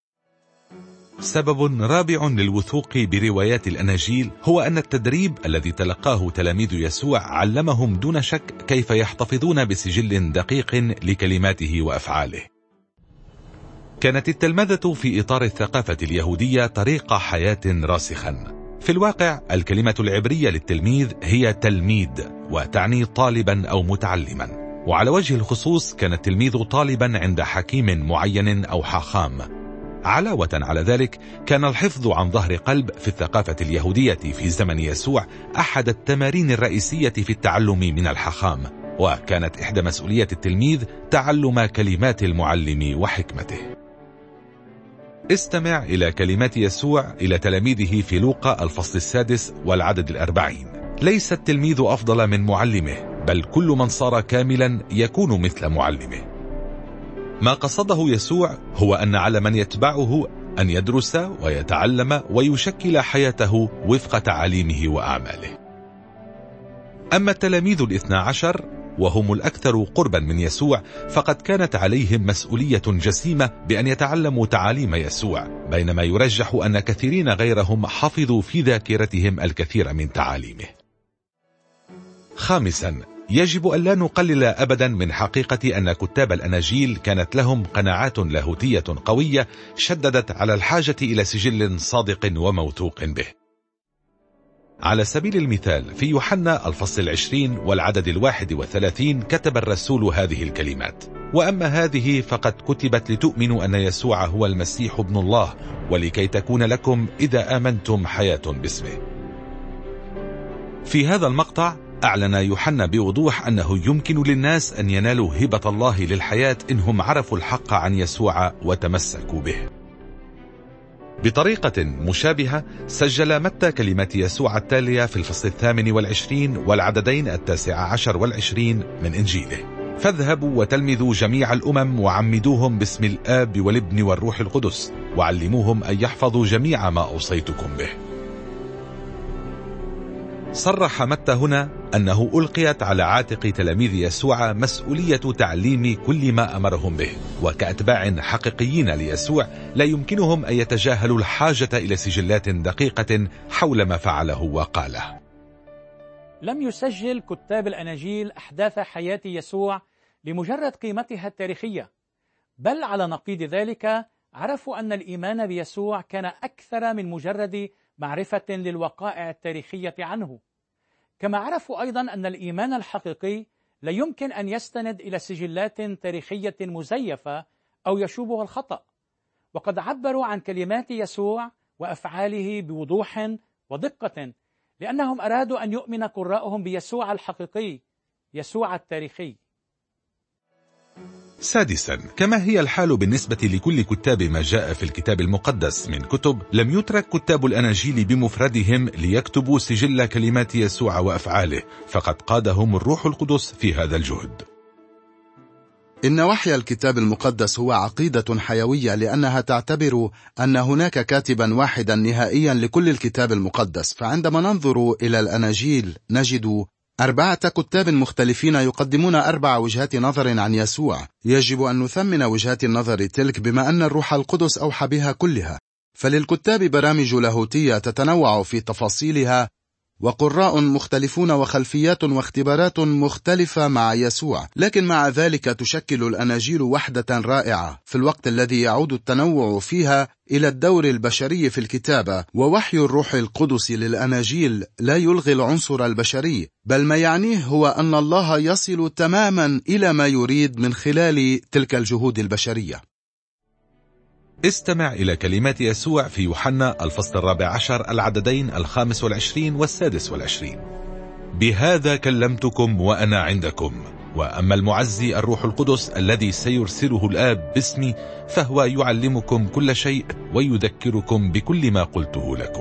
سبب رابع للوثوق بروايات الأناجيل هو أن التدريب الذي تلقاه تلاميذ يسوع علمهم دون شك كيف يحتفظون بسجل دقيق لكلماته وأفعاله. كانت التلمذة في إطار الثقافة اليهودية طريق حياة راسخا. في الواقع الكلمة العبرية للتلميذ هي تلميذ، وتعني طالبا أو متعلما. وعلى وجه الخصوص كان التلميذ طالبا عند حكيم معين أو حاخام. علاوة على ذلك كان الحفظ عن ظهر قلب في الثقافة اليهودية في زمن يسوع أحد التمارين الرئيسية في التعلم من الحاخام، وكانت إحدى مسؤولية التلميذ تعلم كلمات المعلم وحكمته. استمع إلى كلمات يسوع إلى تلاميذه في لوقا الفصل السادس والعدد الأربعين: ليس التلميذ أفضل من معلمه، بل كل من صار كاملا يكون مثل معلمه. ما قصده يسوع هو أن على من يتبعه أن يدرس ويتعلم ويشكل حياته وفق تعاليمه وأعماله. أما التلاميذ الاثنى عشر وهم الأكثر قربا من يسوع، فقد كانت عليهم مسؤولية جسيمة بأن يتعلموا تعاليم يسوع، بينما يرجح أن كثيرين غيرهم حفظوا في ذاكرتهم الكثير من تعاليمه. خامسا، يجب أن لا نقلل أبدا من حقيقة أن كتاب الأناجيل كانت لهم قناعات لاهوتية قوية شددت على الحاجة إلى سجل صادق وموثوق به. على سبيل المثال في يوحنا الفصل العشرين والعدد الواحد والثلاثين كتب الرسول هذه الكلمات: وأما هذه فقد كتبت لتؤمنوا أن يسوع هو المسيح ابن الله، ولكي تكون لكم إذا آمنتم حياة باسمه. في هذا المقطع أعلن يوحنا بوضوح أنه يمكن للناس أن ينالوا هبة الله للحياة إنهم عرفوا الحق عن يسوع وتمسكوا به. بطريقة مشابهة سجل متى كلمات يسوع التالية في الفصل الثامن والعشرين والعددين التاسع عشر والعشرين من إنجيله: فاذهبوا وتلمذوا جميع الأمم وعمدوهم باسم الآب والابن والروح القدس، وعلموهم أن يحفظوا جميع ما أوصيتكم به. صرح متى هنا أنه ألقيت على عاتق تلاميذ يسوع مسؤولية تعليم كل ما أمرهم به، وكأتباع حقيقيين ليسوع لا يمكنهم أن يتجاهلوا الحاجة إلى سجلات دقيقة حول ما فعله وقاله. لم يسجل كتاب الأناجيل أحداث حياة يسوع لمجرد قيمتها التاريخية، بل على نقيض ذلك عرفوا أن الإيمان بيسوع كان أكثر من مجرد معرفة للوقائع التاريخية عنه، كما عرفوا أيضا أن الإيمان الحقيقي لا يمكن أن يستند إلى سجلات تاريخية مزيفة أو يشوبها الخطأ، وقد عبروا عن كلمات يسوع وأفعاله بوضوح ودقة، لأنهم أرادوا أن يؤمن قراءهم بيسوع الحقيقي، يسوع التاريخي. سادسا، كما هي الحال بالنسبة لكل كتاب ما جاء في الكتاب المقدس من كتب، لم يترك كتاب الأناجيل بمفردهم ليكتبوا سجل كلمات يسوع وأفعاله، فقد قادهم الروح القدس في هذا الجهد. إن وحي الكتاب المقدس هو عقيدة حيوية، لأنها تعتبر أن هناك كاتبا واحدا نهائيا لكل الكتاب المقدس. فعندما ننظر إلى الأناجيل نجد أربعة كتاب مختلفين يقدمون أربع وجهات نظر عن يسوع. يجب أن نثمن وجهات النظر تلك بما أن الروح القدس أوحى بها كلها، فللكتاب برامج لاهوتية تتنوع في تفاصيلها، وقراء مختلفون وخلفيات واختبارات مختلفة مع يسوع. لكن مع ذلك تشكل الأناجيل وحدة رائعة في الوقت الذي يعود التنوع فيها إلى الدور البشري في الكتابة. ووحي الروح القدس للأناجيل لا يلغي العنصر البشري، بل ما يعنيه هو أن الله يصل تماما إلى ما يريد من خلال تلك الجهود البشرية. استمع إلى كلمات يسوع في يوحنا الفصل الرابع عشر العددين الخامس والعشرين والسادس والعشرين: بهذا كلمتكم وأنا عندكم، وأما المعزي الروح القدس الذي سيرسله الآب باسمي فهو يعلمكم كل شيء ويذكركم بكل ما قلته لكم.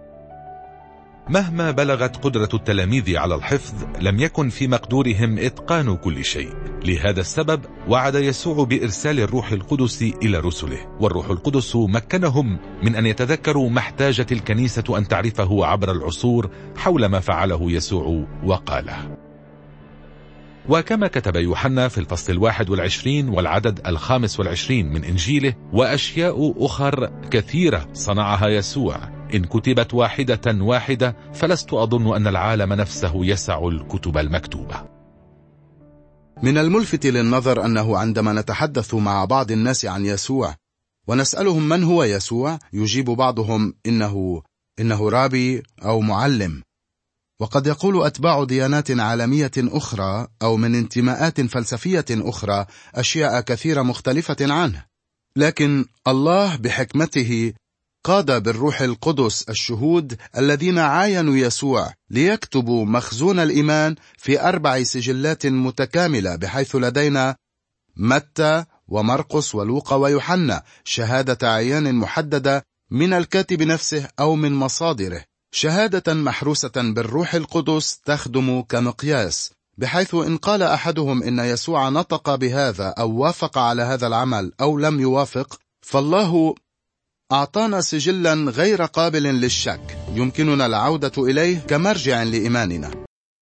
مهما بلغت قدرة التلاميذ على الحفظ، لم يكن في مقدورهم إتقان كل شيء. لهذا السبب وعد يسوع بإرسال الروح القدس إلى رسله، والروح القدس مكنهم من أن يتذكروا ما احتاجت الكنيسة أن تعرفه عبر العصور حول ما فعله يسوع وقاله. وكما كتب يوحنا في الفصل الواحد والعشرين والعدد الخامس والعشرين من إنجيله: وأشياء أخر كثيرة صنعها يسوع، إن كتبت واحدة واحدة فلست أظن أن العالم نفسه يسع الكتب المكتوبة. من الملفت للنظر أنه عندما نتحدث مع بعض الناس عن يسوع ونسألهم من هو يسوع، يجيب بعضهم إنه إنه رابي أو معلم، وقد يقول أتباع ديانات عالمية أخرى أو من انتماءات فلسفية أخرى أشياء كثيرة مختلفة عنه. لكن الله بحكمته قاد بالروح القدس الشهود الذين عاينوا يسوع ليكتبوا مخزون الإيمان في أربع سجلات متكاملة، بحيث لدينا متى ومرقس ولوقا ويوحنا، شهادة عيان محددة من الكاتب نفسه أو من مصادره، شهادة محروسة بالروح القدس تخدم كمقياس، بحيث إن قال أحدهم إن يسوع نطق بهذا أو وافق على هذا العمل أو لم يوافق، فالله أعطانا سجلا غير قابل للشك يمكننا العودة إليه كمرجع لإيماننا.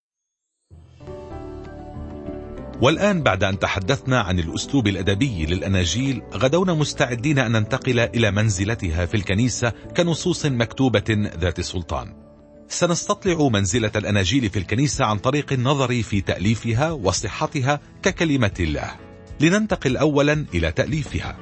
والآن بعد أن تحدثنا عن الأسلوب الأدبي للأناجيل، غدونا مستعدين أن ننتقل إلى منزلتها في الكنيسة كنصوص مكتوبة ذات سلطان. سنستطلع منزلة الأناجيل في الكنيسة عن طريق النظر في تأليفها وصحتها ككلمة الله. لننتقل أولا إلى تأليفها.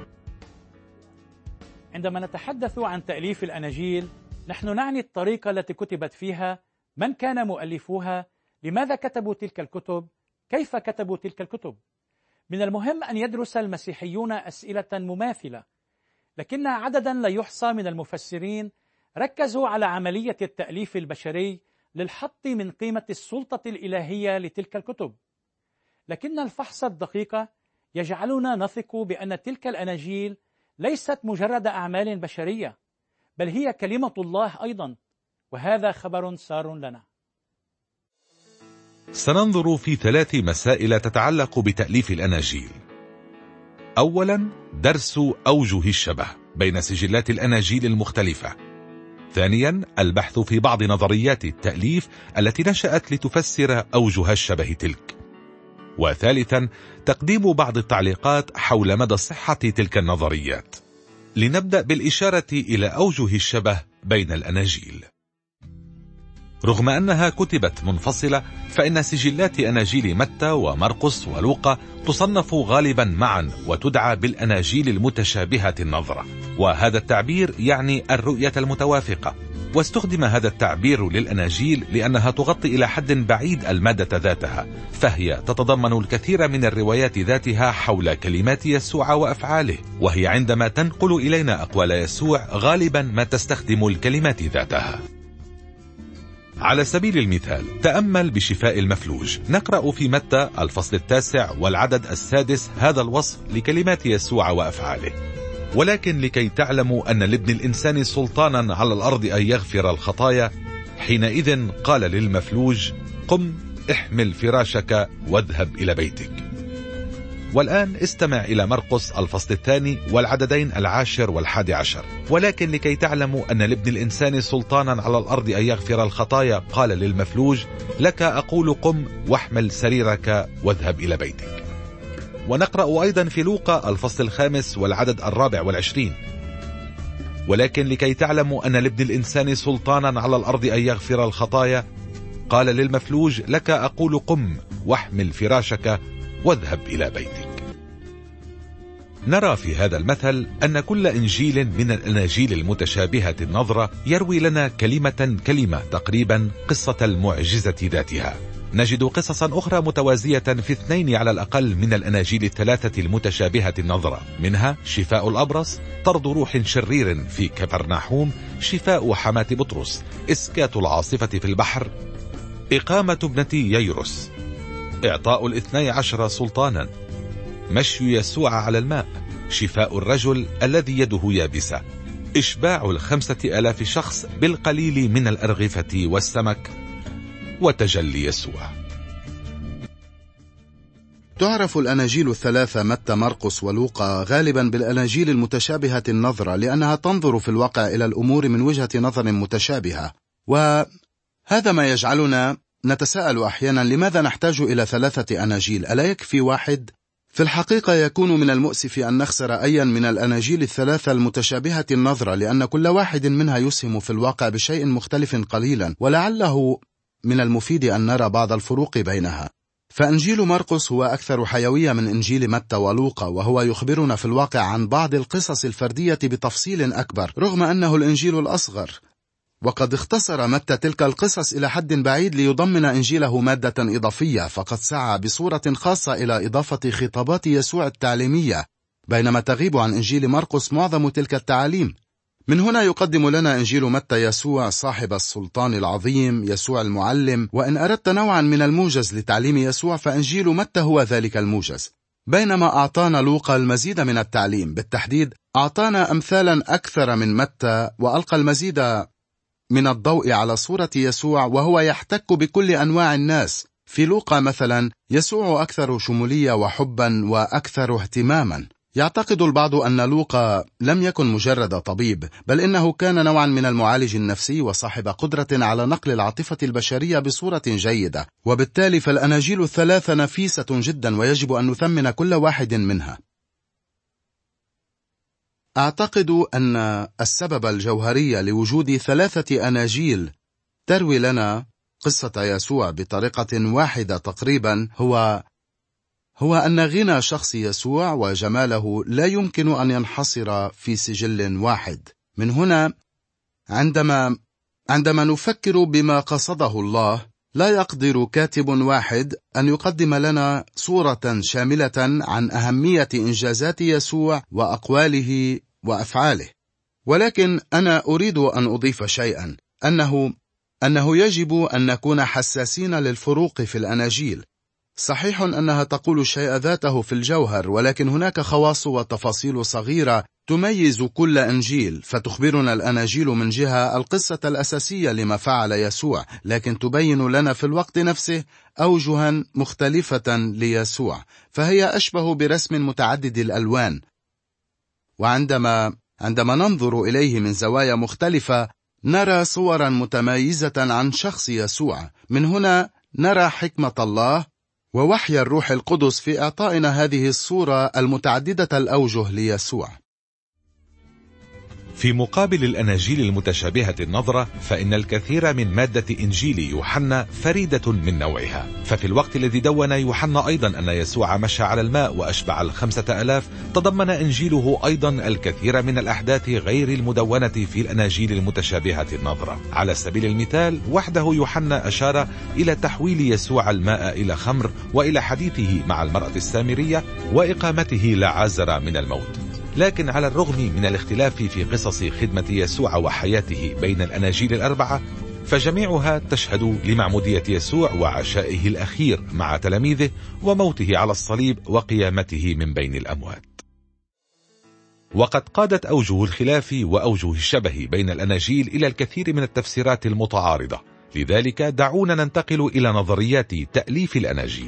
عندما نتحدث عن تأليف الأناجيل، نحن نعني الطريقة التي كتبت فيها، من كان مؤلفوها، لماذا كتبوا تلك الكتب، كيف كتبوا تلك الكتب. من المهم أن يدرس المسيحيون أسئلة مماثلة، لكن عددا لا يحصى من المفسرين ركزوا على عملية التأليف البشري للحط من قيمة السلطة الإلهية لتلك الكتب. لكن الفحص الدقيق يجعلنا نثق بأن تلك الأناجيل ليست مجرد أعمال بشرية، بل هي كلمة الله أيضا، وهذا خبر سار لنا. سننظر في ثلاث مسائل تتعلق بتأليف الأناجيل. أولا، درس أوجه الشبه بين سجلات الأناجيل المختلفة. ثانيا، البحث في بعض نظريات التأليف التي نشأت لتفسر أوجه الشبه تلك. وثالثا، تقديم بعض التعليقات حول مدى صحة تلك النظريات. لنبدأ بالإشارة إلى أوجه الشبه بين الأناجيل. رغم أنها كتبت منفصلة، فإن سجلات أناجيل متى ومرقس ولوقا تصنف غالبا معا وتدعى بالأناجيل المتشابهة النظرة، وهذا التعبير يعني الرؤية المتوافقة. واستخدم هذا التعبير للأناجيل لأنها تغطي إلى حد بعيد المادة ذاتها، فهي تتضمن الكثير من الروايات ذاتها حول كلمات يسوع وأفعاله، وهي عندما تنقل إلينا أقوال يسوع غالبا ما تستخدم الكلمات ذاتها. على سبيل المثال، تأمل بشفاء المفلوج. نقرأ في متى الفصل التاسع والعدد السادس هذا الوصف لكلمات يسوع وأفعاله: ولكن لكي تعلموا أن لابن الإنسان سلطانا على الأرض أن يغفر الخطايا، حينئذ قال للمفلوج: قم احمل فراشك واذهب إلى بيتك. والآن استمع إلى مرقس الفصل الثاني والعددين العاشر والحادي عشر: ولكن لكي تعلموا أن لابن الإنسان سلطانا على الأرض أن يغفر الخطايا، قال للمفلوج: لك أقول قم واحمل سريرك واذهب إلى بيتك. ونقرأ أيضا في لوقا الفصل الخامس والعدد الرابع والعشرين: ولكن لكي تعلموا أن لابن الإنسان سلطانا على الأرض أن يغفر الخطايا، قال للمفلوج: لك أقول قم واحمل فراشك واذهب إلى بيتك. نرى في هذا المثل أن كل إنجيل من الأناجيل المتشابهة النظرة يروي لنا كلمة كلمة تقريبا قصة المعجزة ذاتها. نجد قصصا أخرى متوازية في اثنين على الأقل من الأناجيل الثلاثة المتشابهة النظرة، منها شفاء الأبرص، طرد روح شرير في كفرناحوم، شفاء حماة بطرس، إسكات العاصفة في البحر، إقامة ابنتي ييروس، إعطاء الاثني عشر سلطانا، مشي يسوع على الماء، شفاء الرجل الذي يده يابسة، إشباع الخمسة ألاف شخص بالقليل من الأرغفة والسمك، وتجلي يسوع. تعرف الأناجيل الثلاثة متى مرقس ولوقا غالبا بالأناجيل المتشابهة النظرة، لأنها تنظر في الواقع إلى الأمور من وجهة نظر متشابهة، وهذا ما يجعلنا نتساءل أحيانا: لماذا نحتاج إلى ثلاثة أناجيل؟ ألا يكفي واحد؟ في الحقيقة يكون من المؤسف أن نخسر أيا من الأناجيل الثلاثة المتشابهة النظرة، لأن كل واحد منها يسهم في الواقع بشيء مختلف قليلا، ولعله من المفيد أن نرى بعض الفروق بينها. فإنجيل مرقس هو أكثر حيوية من إنجيل متى ولوقا، وهو يخبرنا في الواقع عن بعض القصص الفردية بتفصيل أكبر، رغم أنه الإنجيل الأصغر. وقد اختصر متى تلك القصص إلى حد بعيد ليضمن إنجيله مادة إضافية، فقد سعى بصورة خاصة إلى إضافة خطابات يسوع التعليمية، بينما تغيب عن إنجيل مرقس معظم تلك التعاليم. من هنا يقدم لنا إنجيل متى يسوع صاحب السلطان العظيم، يسوع المعلم، وإن أردت نوعا من الموجز لتعليم يسوع فإنجيل متى هو ذلك الموجز، بينما أعطانا لوقا المزيد من التعليم، بالتحديد أعطانا أمثالا أكثر من متى، وألقى المزيد من الضوء على صورة يسوع وهو يحتك بكل أنواع الناس. في لوقا مثلا يسوع أكثر شمولية وحبا وأكثر اهتماما. يعتقد البعض أن لوقا لم يكن مجرد طبيب، بل إنه كان نوعا من المعالج النفسي وصاحب قدرة على نقل العاطفة البشرية بصورة جيدة، وبالتالي فالأناجيل الثلاثة نفيسة جدا ويجب أن نثمن كل واحد منها. أعتقد أن السبب الجوهري لوجود ثلاثة أناجيل تروي لنا قصة يسوع بطريقة واحدة تقريبا هو هو أن غنى شخص يسوع وجماله لا يمكن أن ينحصر في سجل واحد. من هنا عندما عندما نفكر بما قصده الله، لا يقدر كاتب واحد أن يقدم لنا صورة شاملة عن أهمية إنجازات يسوع وأقواله وأفعاله. ولكن أنا أريد أن أضيف شيئا، أنه أنه يجب أن نكون حساسين للفروق في الأناجيل. صحيح أنها تقول الشيء ذاته في الجوهر، ولكن هناك خواص وتفاصيل صغيرة تميز كل إنجيل، فتخبرنا الأناجيل من جهة القصة الأساسية لما فعل يسوع، لكن تبين لنا في الوقت نفسه أوجها مختلفة ليسوع، فهي أشبه برسم متعدد الألوان. وعندما عندما ننظر إليه من زوايا مختلفة نرى صورا متميزة عن شخص يسوع. من هنا نرى حكمة الله ووحي الروح القدس في إعطائنا هذه الصورة المتعددة الأوجه ليسوع. في مقابل الأناجيل المتشابهة النظرة، فإن الكثير من مادة إنجيل يوحنا فريدة من نوعها. ففي الوقت الذي دون يوحنا أيضا أن يسوع مشى على الماء وأشبع الخمسة ألاف، تضمن إنجيله أيضا الكثير من الأحداث غير المدونة في الأناجيل المتشابهة النظرة. على سبيل المثال، وحده يوحنا أشار إلى تحويل يسوع الماء إلى خمر، وإلى حديثه مع المرأة السامرية، وإقامته لعازر من الموت. لكن على الرغم من الاختلاف في قصص خدمة يسوع وحياته بين الأناجيل الأربعة، فجميعها تشهد لمعمودية يسوع وعشائه الأخير مع تلاميذه وموته على الصليب وقيامته من بين الأموات. وقد قادت أوجه الخلاف وأوجه الشبه بين الأناجيل إلى الكثير من التفسيرات المتعارضة. لذلك دعونا ننتقل إلى نظريات تأليف الأناجيل.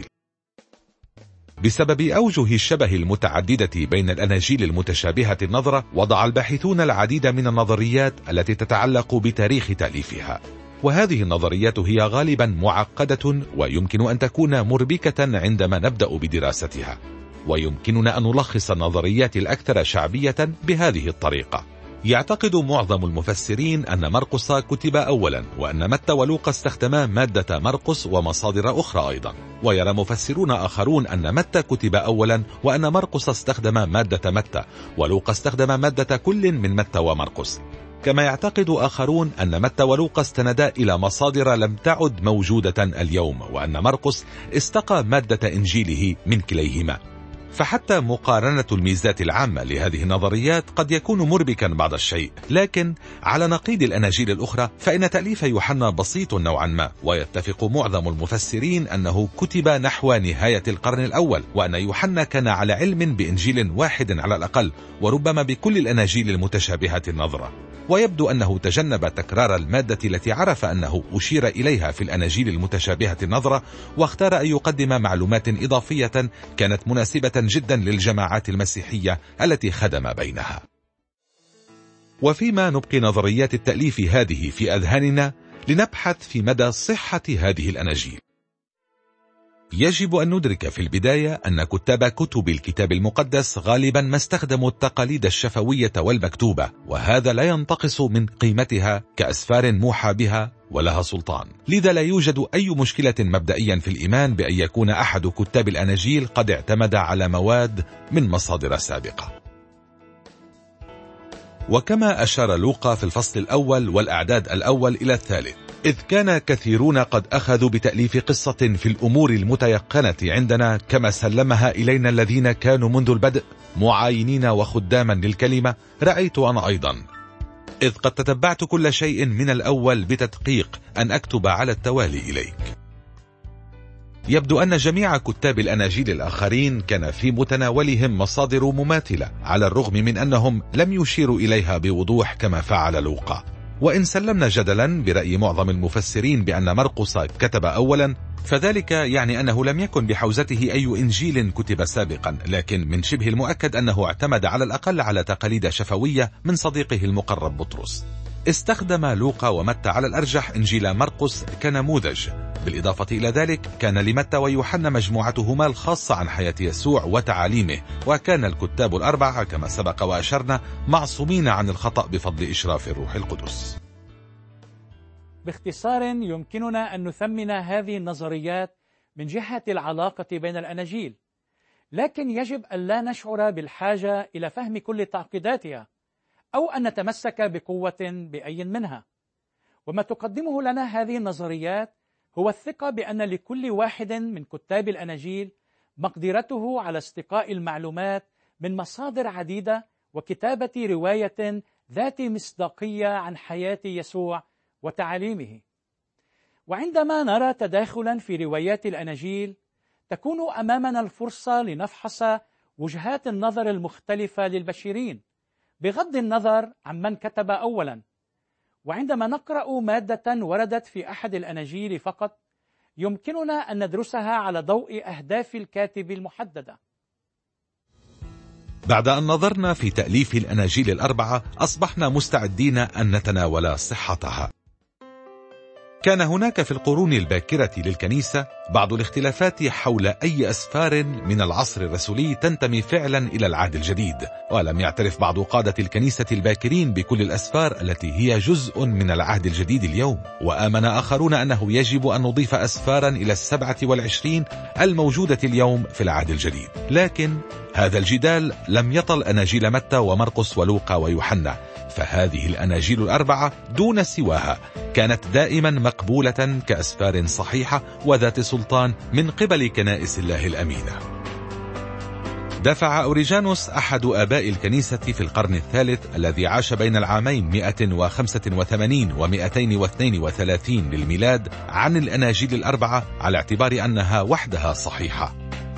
بسبب أوجه الشبه المتعددة بين الأناجيل المتشابهة النظرة، وضع الباحثون العديد من النظريات التي تتعلق بتاريخ تأليفها. وهذه النظريات هي غالبا معقدة، ويمكن أن تكون مربكة عندما نبدأ بدراستها. ويمكننا أن نلخص النظريات الأكثر شعبية بهذه الطريقة. يعتقد معظم المفسرين أن مرقس كتب أولا، وأن متى ولوقا استخدما مادة مرقس ومصادر أخرى أيضا. ويرى مفسرون آخرون أن متى كتب أولا، وأن مرقس استخدم مادة متى، ولوقا استخدم مادة كل من متى ومرقس. كما يعتقد آخرون أن متى ولوقا استندا إلى مصادر لم تعد موجودة اليوم، وأن مرقس استقى مادة إنجيله من كليهما. فحتى مقارنة الميزات العامة لهذه النظريات قد يكون مربكا بعض الشيء. لكن على نقيض الأناجيل الأخرى، فإن تأليف يوحنا بسيط نوعا ما، ويتفق معظم المفسرين أنه كتب نحو نهاية القرن الأول، وأن يوحنا كان على علم بإنجيل واحد على الأقل، وربما بكل الأناجيل المتشابهة النظرة. ويبدو أنه تجنب تكرار المادة التي عرف أنه أشير إليها في الأناجيل المتشابهة النظرة، واختار أن يقدم معلومات إضافية كانت مناسبة جدا للجماعات المسيحية التي خدم بينها. وفيما نبقي نظريات التأليف هذه في أذهاننا، لنبحث في مدى صحة هذه الأناجيل. يجب أن ندرك في البداية أن كتاب كتب الكتاب المقدس غالبا ما استخدموا التقاليد الشفوية والمكتوبة، وهذا لا ينتقص من قيمتها كأسفار موحى بها ولها سلطان. لذا لا يوجد أي مشكلة مبدئيا في الإيمان بأن يكون أحد كتاب الأناجيل قد اعتمد على مواد من مصادر سابقة. وكما أشار لوقا في الفصل الأول والأعداد الأول إلى الثالث، إذ كان كثيرون قد أخذوا بتأليف قصة في الأمور المتيقنة عندنا كما سلمها إلينا الذين كانوا منذ البدء معاينين وخداما للكلمة، رأيت أنا أيضا، إذ قد تتبعت كل شيء من الأول بتدقيق أن أكتب على التوالي إليك. يبدو أن جميع كتاب الأناجيل الآخرين كان في متناولهم مصادر مماثلة، على الرغم من أنهم لم يشيروا إليها بوضوح كما فعل لوقا. وإن سلمنا جدلا برأي معظم المفسرين بأن مرقس كتب أولا، فذلك يعني أنه لم يكن بحوزته أي إنجيل كتب سابقا، لكن من شبه المؤكد أنه اعتمد على الأقل على تقاليد شفوية من صديقه المقرب بطرس. استخدم لوقا ومتى على الأرجح إنجيل مرقس كنموذج. بالإضافة إلى ذلك، كان لمتى ويوحنا مجموعتهما الخاصة عن حياة يسوع وتعاليمه، وكان الكتاب الأربعة كما سبق وأشرنا معصومين عن الخطأ بفضل إشراف الروح القدس. باختصار، يمكننا أن نثمن هذه النظريات من جهة العلاقة بين الأناجيل، لكن يجب أن لا نشعر بالحاجة إلى فهم كل تعقيداتها أو أن نتمسك بقوة بأي منها. وما تقدمه لنا هذه النظريات هو الثقة بأن لكل واحد من كتاب الأناجيل مقدرته على استقاء المعلومات من مصادر عديدة وكتابة رواية ذات مصداقية عن حياة يسوع وتعاليمه. وعندما نرى تداخلا في روايات الأناجيل، تكون أمامنا الفرصة لنفحص وجهات النظر المختلفة للبشرين بغض النظر عن من كتب أولا. وعندما نقرأ مادة وردت في أحد الأناجيل فقط، يمكننا أن ندرسها على ضوء أهداف الكاتب المحددة. بعد أن نظرنا في تأليف الأناجيل الأربعة أصبحنا مستعدين أن نتناول صحتها. كان هناك في القرون الباكرة للكنيسة بعض الاختلافات حول أي أسفار من العصر الرسولي تنتمي فعلا إلى العهد الجديد، ولم يعترف بعض قادة الكنيسة الباكرين بكل الأسفار التي هي جزء من العهد الجديد اليوم، وآمن آخرون أنه يجب أن نضيف أسفارا إلى السبعة والعشرين الموجودة اليوم في العهد الجديد. لكن هذا الجدال لم يطل أناجيل متى ومرقس ولوقا ويوحنا، فهذه الأناجيل الأربعة دون سواها كانت دائما مقبولة كأسفار صحيحة وذات سلطان من قبل كنائس الله الأمينة. دفع أوريجانوس أحد آباء الكنيسة في القرن الثالث الذي عاش بين العامين مئة وخمسة وثمانين ومئتين واثنين وثلاثين للميلاد عن الأناجيل الأربعة على اعتبار أنها وحدها صحيحة.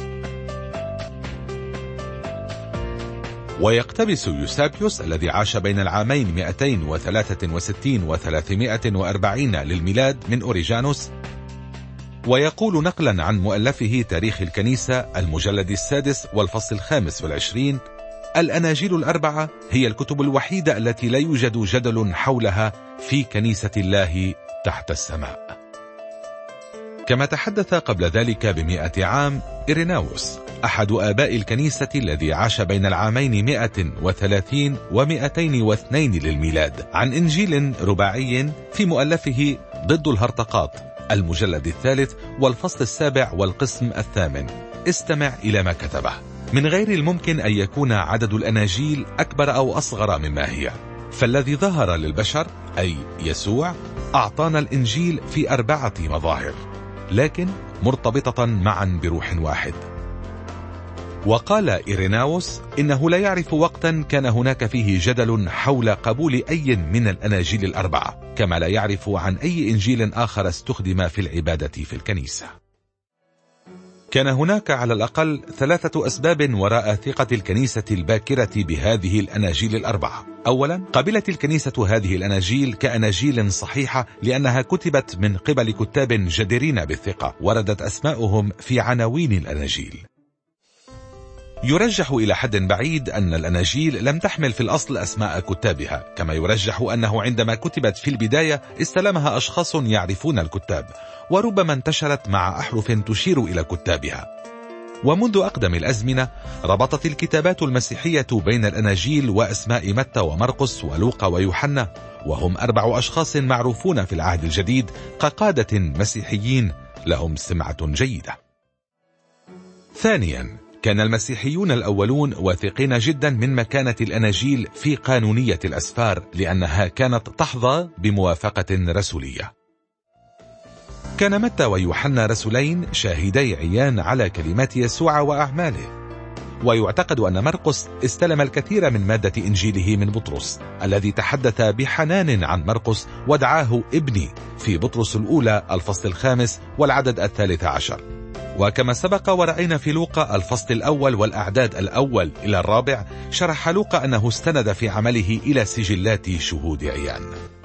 ويقتبس يوسابيوس الذي عاش بين العامين مئتين وثلاثة وستين وثلاثمائة وأربعين للميلاد من أوريجانوس، ويقول نقلا عن مؤلفه تاريخ الكنيسة المجلد السادس والفصل الخامس والعشرين: الأناجيل الأربعة هي الكتب الوحيدة التي لا يوجد جدل حولها في كنيسة الله تحت السماء. كما تحدث قبل ذلك بمئة عام إيريناوس أحد آباء الكنيسة الذي عاش بين العامين مئة وثلاثين ومئتين واثنين للميلاد عن إنجيل رباعي في مؤلفه ضد الهرطقات المجلد الثالث والفصل السابع والقسم الثامن. استمع إلى ما كتبه: من غير الممكن أن يكون عدد الأناجيل أكبر أو أصغر مما هي، فالذي ظهر للبشر أي يسوع أعطانا الإنجيل في أربعة مظاهر لكن مرتبطة معا بروح واحد. وقال إيريناوس إنه لا يعرف وقتا كان هناك فيه جدل حول قبول أي من الأناجيل الأربعة، كما لا يعرف عن أي إنجيل آخر استخدم في العبادة في الكنيسة. كان هناك على الأقل ثلاثة أسباب وراء ثقة الكنيسة الباكرة بهذه الأناجيل الأربعة. أولا، قبلت الكنيسة هذه الأناجيل كأناجيل صحيحة لأنها كتبت من قبل كتاب جديرين بالثقة وردت أسماؤهم في عناوين الأناجيل. يرجح إلى حد بعيد أن الأناجيل لم تحمل في الأصل أسماء كتابها، كما يرجح أنه عندما كتبت في البداية استلمها أشخاص يعرفون الكتاب، وربما انتشرت مع أحرف تشير إلى كتابها. ومنذ أقدم الأزمنة ربطت الكتابات المسيحية بين الأناجيل وأسماء متى ومرقس ولوقا ويوحنا، وهم أربع أشخاص معروفون في العهد الجديد كقادة مسيحيين لهم سمعة جيدة. ثانيا، كان المسيحيون الأولون واثقين جدا من مكانة الأناجيل في قانونية الأسفار لأنها كانت تحظى بموافقة رسولية. كان متى ويوحنا رسولين شاهدي عيان على كلمات يسوع وأعماله، ويعتقد أن مرقس استلم الكثير من مادة إنجيله من بطرس الذي تحدث بحنان عن مرقس ودعاه ابني في بطرس الأولى الفصل الخامس والعدد الثالث عشر. وكما سبق ورأينا في لوقا الفصل الأول والأعداد الأول إلى الرابع، شرح لوقا أنه استند في عمله إلى سجلات شهود عيان.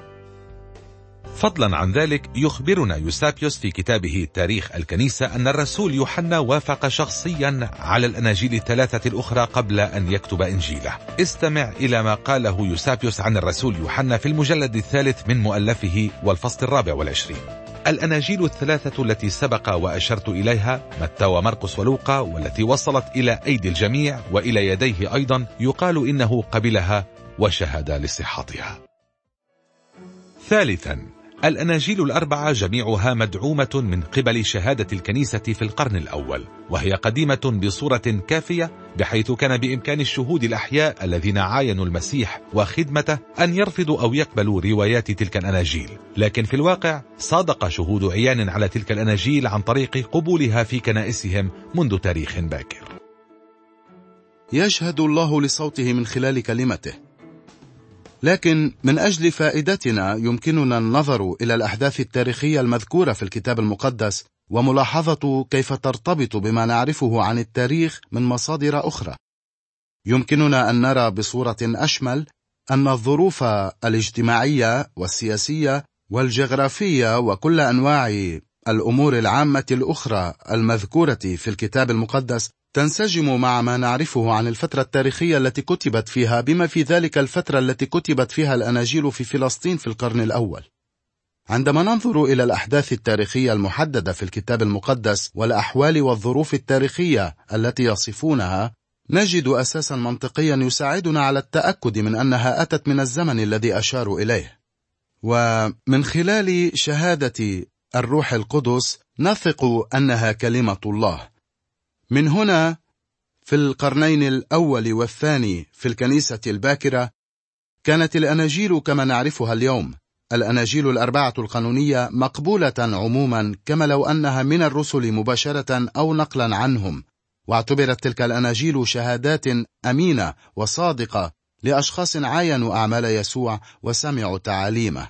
فضلا عن ذلك يخبرنا يوسابيوس في كتابه تاريخ الكنيسة أن الرسول يوحنا وافق شخصيا على الأناجيل الثلاثة الأخرى قبل أن يكتب إنجيله. استمع إلى ما قاله يوسابيوس عن الرسول يوحنا في المجلد الثالث من مؤلفه والفصل الرابع والعشرين: الأناجيل الثلاثة التي سبق وأشرت إليها متى ومرقس ولوقا، والتي وصلت إلى أيدي الجميع وإلى يديه أيضا، يقال إنه قبلها وشهد لصحتها. ثالثا، الأناجيل الأربعة جميعها مدعومة من قبل شهادة الكنيسة في القرن الأول، وهي قديمة بصورة كافية بحيث كان بإمكان الشهود الأحياء الذين عاينوا المسيح وخدمته أن يرفضوا أو يقبلوا روايات تلك الأناجيل. لكن في الواقع صادق شهود عيان على تلك الأناجيل عن طريق قبولها في كنائسهم منذ تاريخ باكر. يشهد الله لصوته من خلال كلمته، لكن من أجل فائدتنا يمكننا النظر إلى الأحداث التاريخية المذكورة في الكتاب المقدس وملاحظة كيف ترتبط بما نعرفه عن التاريخ من مصادر أخرى. يمكننا أن نرى بصورة أشمل أن الظروف الاجتماعية والسياسية والجغرافية وكل أنواع الأمور العامة الأخرى المذكورة في الكتاب المقدس تنسجم مع ما نعرفه عن الفترة التاريخية التي كتبت فيها، بما في ذلك الفترة التي كتبت فيها الأناجيل في فلسطين في القرن الأول. عندما ننظر إلى الأحداث التاريخية المحددة في الكتاب المقدس والأحوال والظروف التاريخية التي يصفونها، نجد أساسا منطقيا يساعدنا على التأكد من أنها أتت من الزمن الذي أشاروا إليه. ومن خلال شهادة الروح القدس نثق أنها كلمة الله. من هنا في القرنين الأول والثاني في الكنيسة الباكرة كانت الأناجيل كما نعرفها اليوم، الأناجيل الأربعة القانونية، مقبولة عموما كما لو أنها من الرسل مباشرة أو نقلا عنهم، واعتبرت تلك الأناجيل شهادات أمينة وصادقة لأشخاص عاينوا أعمال يسوع وسمعوا تعاليمه.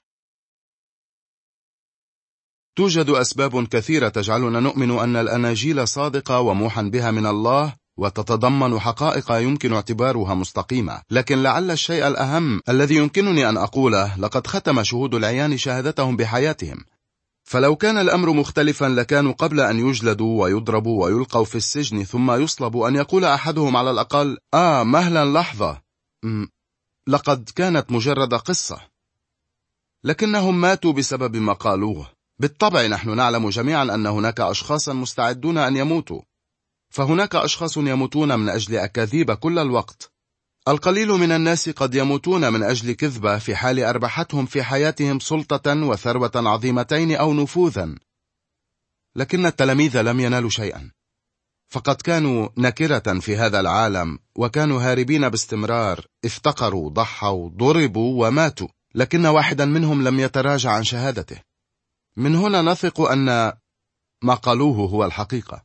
توجد أسباب كثيرة تجعلنا نؤمن أن الأناجيل صادقة وموحى بها من الله وتتضمن حقائق يمكن اعتبارها مستقيمة، لكن لعل الشيء الأهم الذي يمكنني أن أقوله، لقد ختم شهود العيان شهادتهم بحياتهم. فلو كان الأمر مختلفا لكانوا قبل أن يجلدوا ويضربوا ويلقوا في السجن ثم يصلبوا أن يقول أحدهم على الأقل آه مهلا لحظة، لقد كانت مجرد قصة. لكنهم ماتوا بسبب ما قالوه. بالطبع نحن نعلم جميعا أن هناك أشخاصا مستعدون أن يموتوا، فهناك أشخاص يموتون من أجل أكاذيب كل الوقت. القليل من الناس قد يموتون من أجل كذبة في حال أربحتهم في حياتهم سلطة وثروة عظيمتين أو نفوذا. لكن التلاميذ لم ينالوا شيئا، فقد كانوا نكرة في هذا العالم وكانوا هاربين باستمرار، افتقروا، ضحوا، ضربوا وماتوا، لكن واحدا منهم لم يتراجع عن شهادته. من هنا نثق أن ما قالوه هو الحقيقة.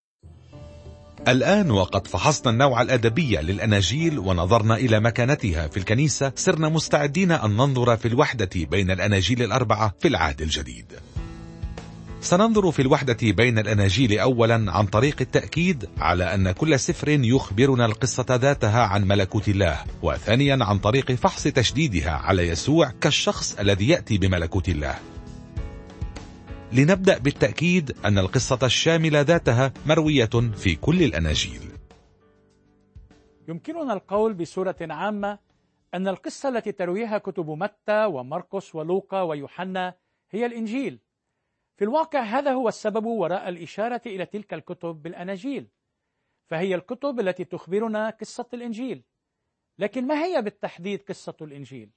الآن وقد فحصنا النوع الأدبي للأناجيل ونظرنا إلى مكانتها في الكنيسة، صرنا مستعدين أن ننظر في الوحدة بين الأناجيل الأربعة في العهد الجديد. سننظر في الوحدة بين الأناجيل أولا عن طريق التأكيد على أن كل سفر يخبرنا القصة ذاتها عن ملكوت الله، وثانيا عن طريق فحص تشديدها على يسوع كالشخص الذي يأتي بملكوت الله. لنبدأ بالتأكيد أن القصة الشاملة ذاتها مروية في كل الأناجيل. يمكننا القول بصورة عامة أن القصة التي ترويها كتب متى ومرقس ولوقا ويوحنا هي الإنجيل. في الواقع هذا هو السبب وراء الإشارة إلى تلك الكتب بالأناجيل، فهي الكتب التي تخبرنا قصة الإنجيل. لكن ما هي بالتحديد قصة الإنجيل؟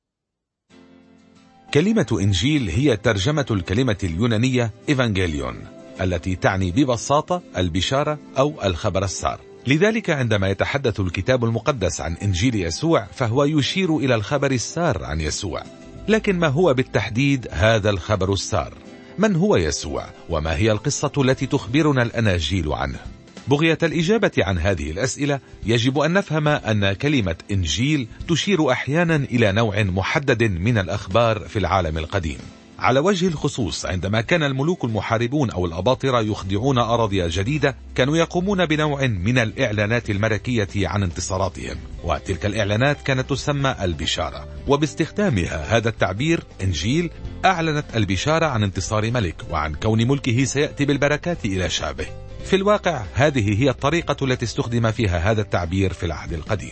كلمة إنجيل هي ترجمة الكلمة اليونانية إيفانجيليون، التي تعني ببساطة البشارة أو الخبر السار. لذلك عندما يتحدث الكتاب المقدس عن إنجيل يسوع فهو يشير إلى الخبر السار عن يسوع. لكن ما هو بالتحديد هذا الخبر السار؟ من هو يسوع؟ وما هي القصة التي تخبرنا الأناجيل عنه؟ بغية الإجابة عن هذه الأسئلة يجب أن نفهم أن كلمة إنجيل تشير أحيانا إلى نوع محدد من الأخبار في العالم القديم. على وجه الخصوص عندما كان الملوك المحاربون أو الأباطرة يخضعون أراضي جديدة كانوا يقومون بنوع من الإعلانات الملكية عن انتصاراتهم، وتلك الإعلانات كانت تسمى البشارة، وباستخدامها هذا التعبير إنجيل أعلنت البشارة عن انتصار ملك وعن كون ملكه سيأتي بالبركات إلى شعبه. في الواقع هذه هي الطريقة التي استخدم فيها هذا التعبير في العهد القديم.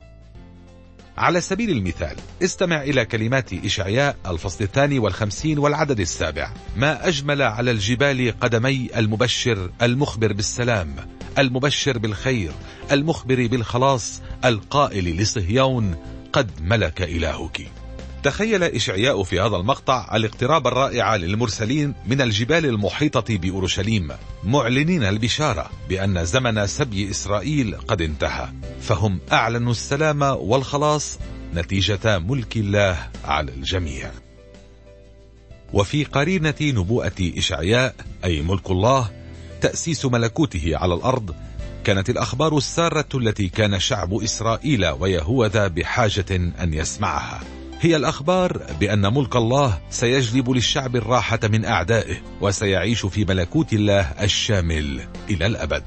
على سبيل المثال استمع إلى كلمات إشعياء الفصل الثاني والخمسين والعدد السابع: ما أجمل على الجبال قدمي المبشر المخبر بالسلام، المبشر بالخير، المخبر بالخلاص، القائل لصهيون قد ملك إلهك. تخيل إشعياء في هذا المقطع الاقتراب الرائع للمرسلين من الجبال المحيطة بأورشليم معلنين البشارة بأن زمن سبي إسرائيل قد انتهى، فهم أعلنوا السلام والخلاص نتيجة ملك الله على الجميع. وفي قرينة نبوءة إشعياء أي ملك الله، تأسيس ملكوته على الأرض، كانت الأخبار السارة التي كان شعب إسرائيل ويهوذا بحاجة أن يسمعها هي الأخبار بأن ملك الله سيجلب للشعب الراحة من أعدائه وسيعيش في ملكوت الله الشامل إلى الأبد.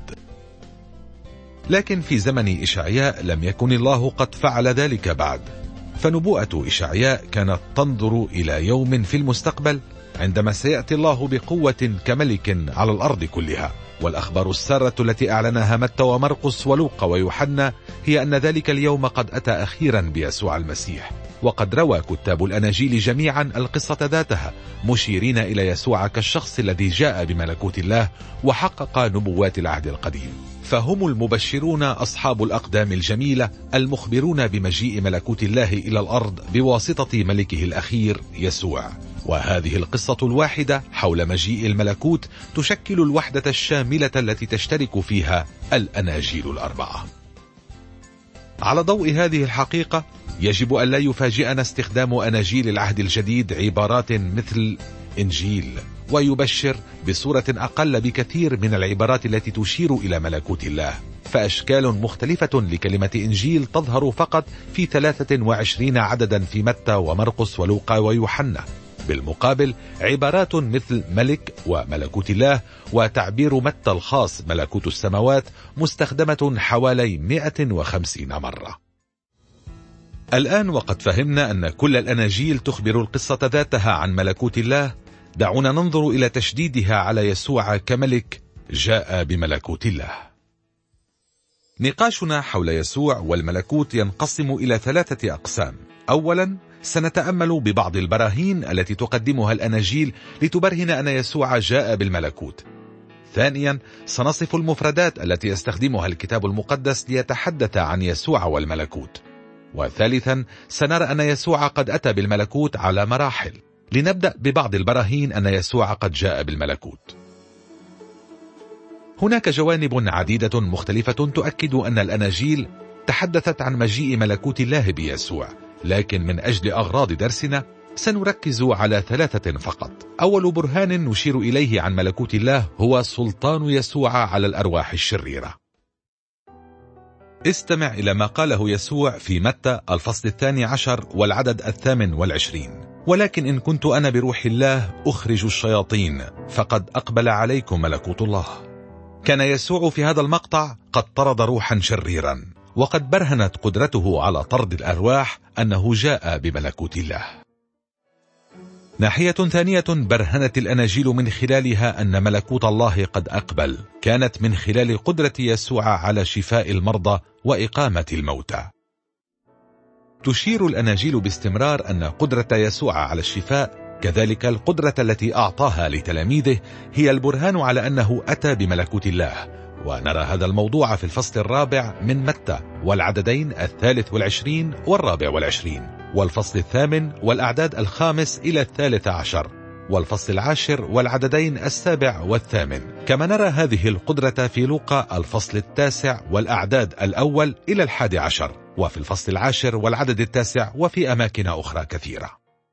لكن في زمن إشعياء لم يكن الله قد فعل ذلك بعد، فنبوءة إشعياء كانت تنظر إلى يوم في المستقبل عندما سيأتي الله بقوة كملك على الأرض كلها، والأخبار السارة التي أعلنها متى ومرقس ولوقا ويوحنا هي أن ذلك اليوم قد أتى أخيرا بيسوع المسيح. وقد روى كتاب الأناجيل جميعا القصة ذاتها، مشيرين إلى يسوع كالشخص الذي جاء بملكوت الله وحقق نبوات العهد القديم. فهم المبشرون أصحاب الأقدام الجميلة المخبرون بمجيء ملكوت الله إلى الأرض بواسطة ملكه الأخير يسوع. وهذه القصة الواحدة حول مجيء الملكوت تشكل الوحدة الشاملة التي تشترك فيها الأناجيل الأربعة. على ضوء هذه الحقيقة يجب أن لا يفاجئنا استخدام أناجيل العهد الجديد عبارات مثل إنجيل، ويبشر بصورة أقل بكثير من العبارات التي تشير إلى ملكوت الله. فأشكال مختلفة لكلمة إنجيل تظهر فقط في ثلاثة وعشرين عددا في متى ومرقس ولوقا ويوحنا. بالمقابل عبارات مثل ملك وملكوت الله وتعبير متى الخاص ملكوت السماوات مستخدمة حوالي مئة وخمسين مرة. الآن وقد فهمنا أن كل الأناجيل تخبر القصة ذاتها عن ملكوت الله، دعونا ننظر إلى تشديدها على يسوع كملك جاء بملكوت الله. نقاشنا حول يسوع والملكوت ينقسم إلى ثلاثة أقسام. أولا، سنتأمل ببعض البراهين التي تقدمها الأناجيل لتبرهن أن يسوع جاء بالملكوت. ثانيا، سنصف المفردات التي يستخدمها الكتاب المقدس ليتحدث عن يسوع والملكوت. وثالثا، سنرى أن يسوع قد أتى بالملكوت على مراحل. لنبدأ ببعض البراهين أن يسوع قد جاء بالملكوت. هناك جوانب عديدة مختلفة تؤكد أن الأناجيل تحدثت عن مجيء ملكوت الله بيسوع، لكن من أجل أغراض درسنا سنركز على ثلاثة فقط. أول برهان نشير إليه عن ملكوت الله هو سلطان يسوع على الأرواح الشريرة. استمع إلى ما قاله يسوع في متى الفصل الثاني عشر والعدد الثامن والعشرين: ولكن إن كنت أنا بروح الله أخرج الشياطين فقد أقبل عليكم ملكوت الله. كان يسوع في هذا المقطع قد طرد روحا شريرا، وقد برهنت قدرته على طرد الأرواح أنه جاء بملكوت الله. ناحية ثانية برهنت الأناجيل من خلالها أن ملكوت الله قد أقبل، كانت من خلال قدرة يسوع على شفاء المرضى وإقامة الموتى. تشير الأناجيل باستمرار أن قدرة يسوع على الشفاء، كذلك القدرة التي أعطاها لتلاميذه، هي البرهان على أنه أتى بملكوت الله. ونرى هذا الموضوع في الفصل الرابع من متى والعددين الثالث والعشرين والرابع والعشرين، والفصل الثامن والأعداد الخامس إلى الثالث عشر، والفصل العاشر والعددين السابع والثامن. كما نرى هذه القدرة في لوقا الفصل التاسع والأعداد الأول إلى الحادي عشر، وفي الفصل العاشر والعدد التاسع، وفي أماكن أخرى كثيرة.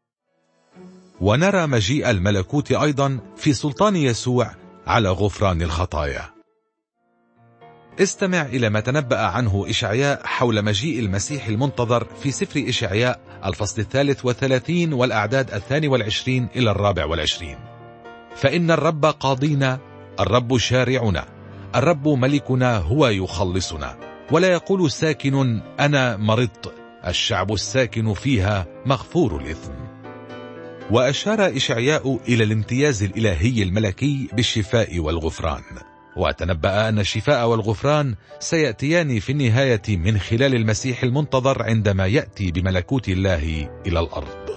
ونرى مجيء الملكوت أيضا في سلطان يسوع على غفران الخطايا. استمع إلى ما تنبأ عنه إشعياء حول مجيء المسيح المنتظر في سفر إشعياء الفصل الثالث والثلاثين والأعداد الثاني والعشرين إلى الرابع والعشرين: فإن الرب قاضينا، الرب شارعنا، الرب ملكنا هو يخلصنا، ولا يقول ساكن أنا مرضت، الشعب الساكن فيها مغفور الإثم. وأشار إشعياء إلى الامتياز الإلهي الملكي بالشفاء والغفران، وتنبأ أن الشفاء والغفران سيأتيان في النهاية من خلال المسيح المنتظر عندما يأتي بملكوت الله إلى الأرض.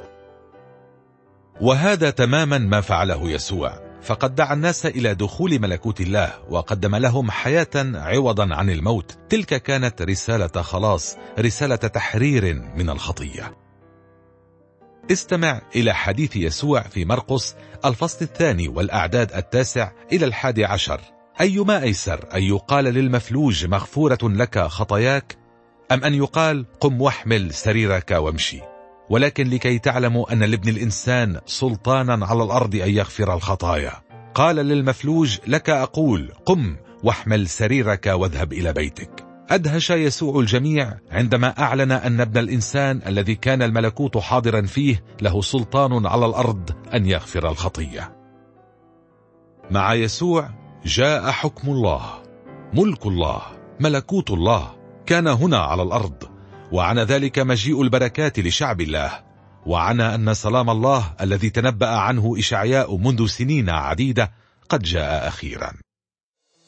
وهذا تماما ما فعله يسوع، فقد دعا الناس إلى دخول ملكوت الله وقدم لهم حياة عوضا عن الموت. تلك كانت رسالة خلاص، رسالة تحرير من الخطية. استمع إلى حديث يسوع في مرقس الفصل الثاني والأعداد التاسع إلى الحادي عشر: أيما أيسر أن يقال للمفلوج مغفورة لك خطاياك، أم أن يقال قم واحمل سريرك وامشي؟ ولكن لكي تعلموا أن لابن الإنسان سلطانا على الأرض أن يغفر الخطايا. قال للمفلوج لك أقول قم واحمل سريرك واذهب إلى بيتك. أدهش يسوع الجميع عندما أعلن أن ابن الإنسان الذي كان الملكوت حاضرا فيه له سلطان على الأرض أن يغفر الخطية. مع يسوع جاء حكم الله، ملك الله، ملكوت الله كان هنا على الأرض، وعنى ذلك مجيء البركات لشعب الله، وعنى أن سلام الله الذي تنبأ عنه إشعياء منذ سنين عديدة قد جاء أخيرا.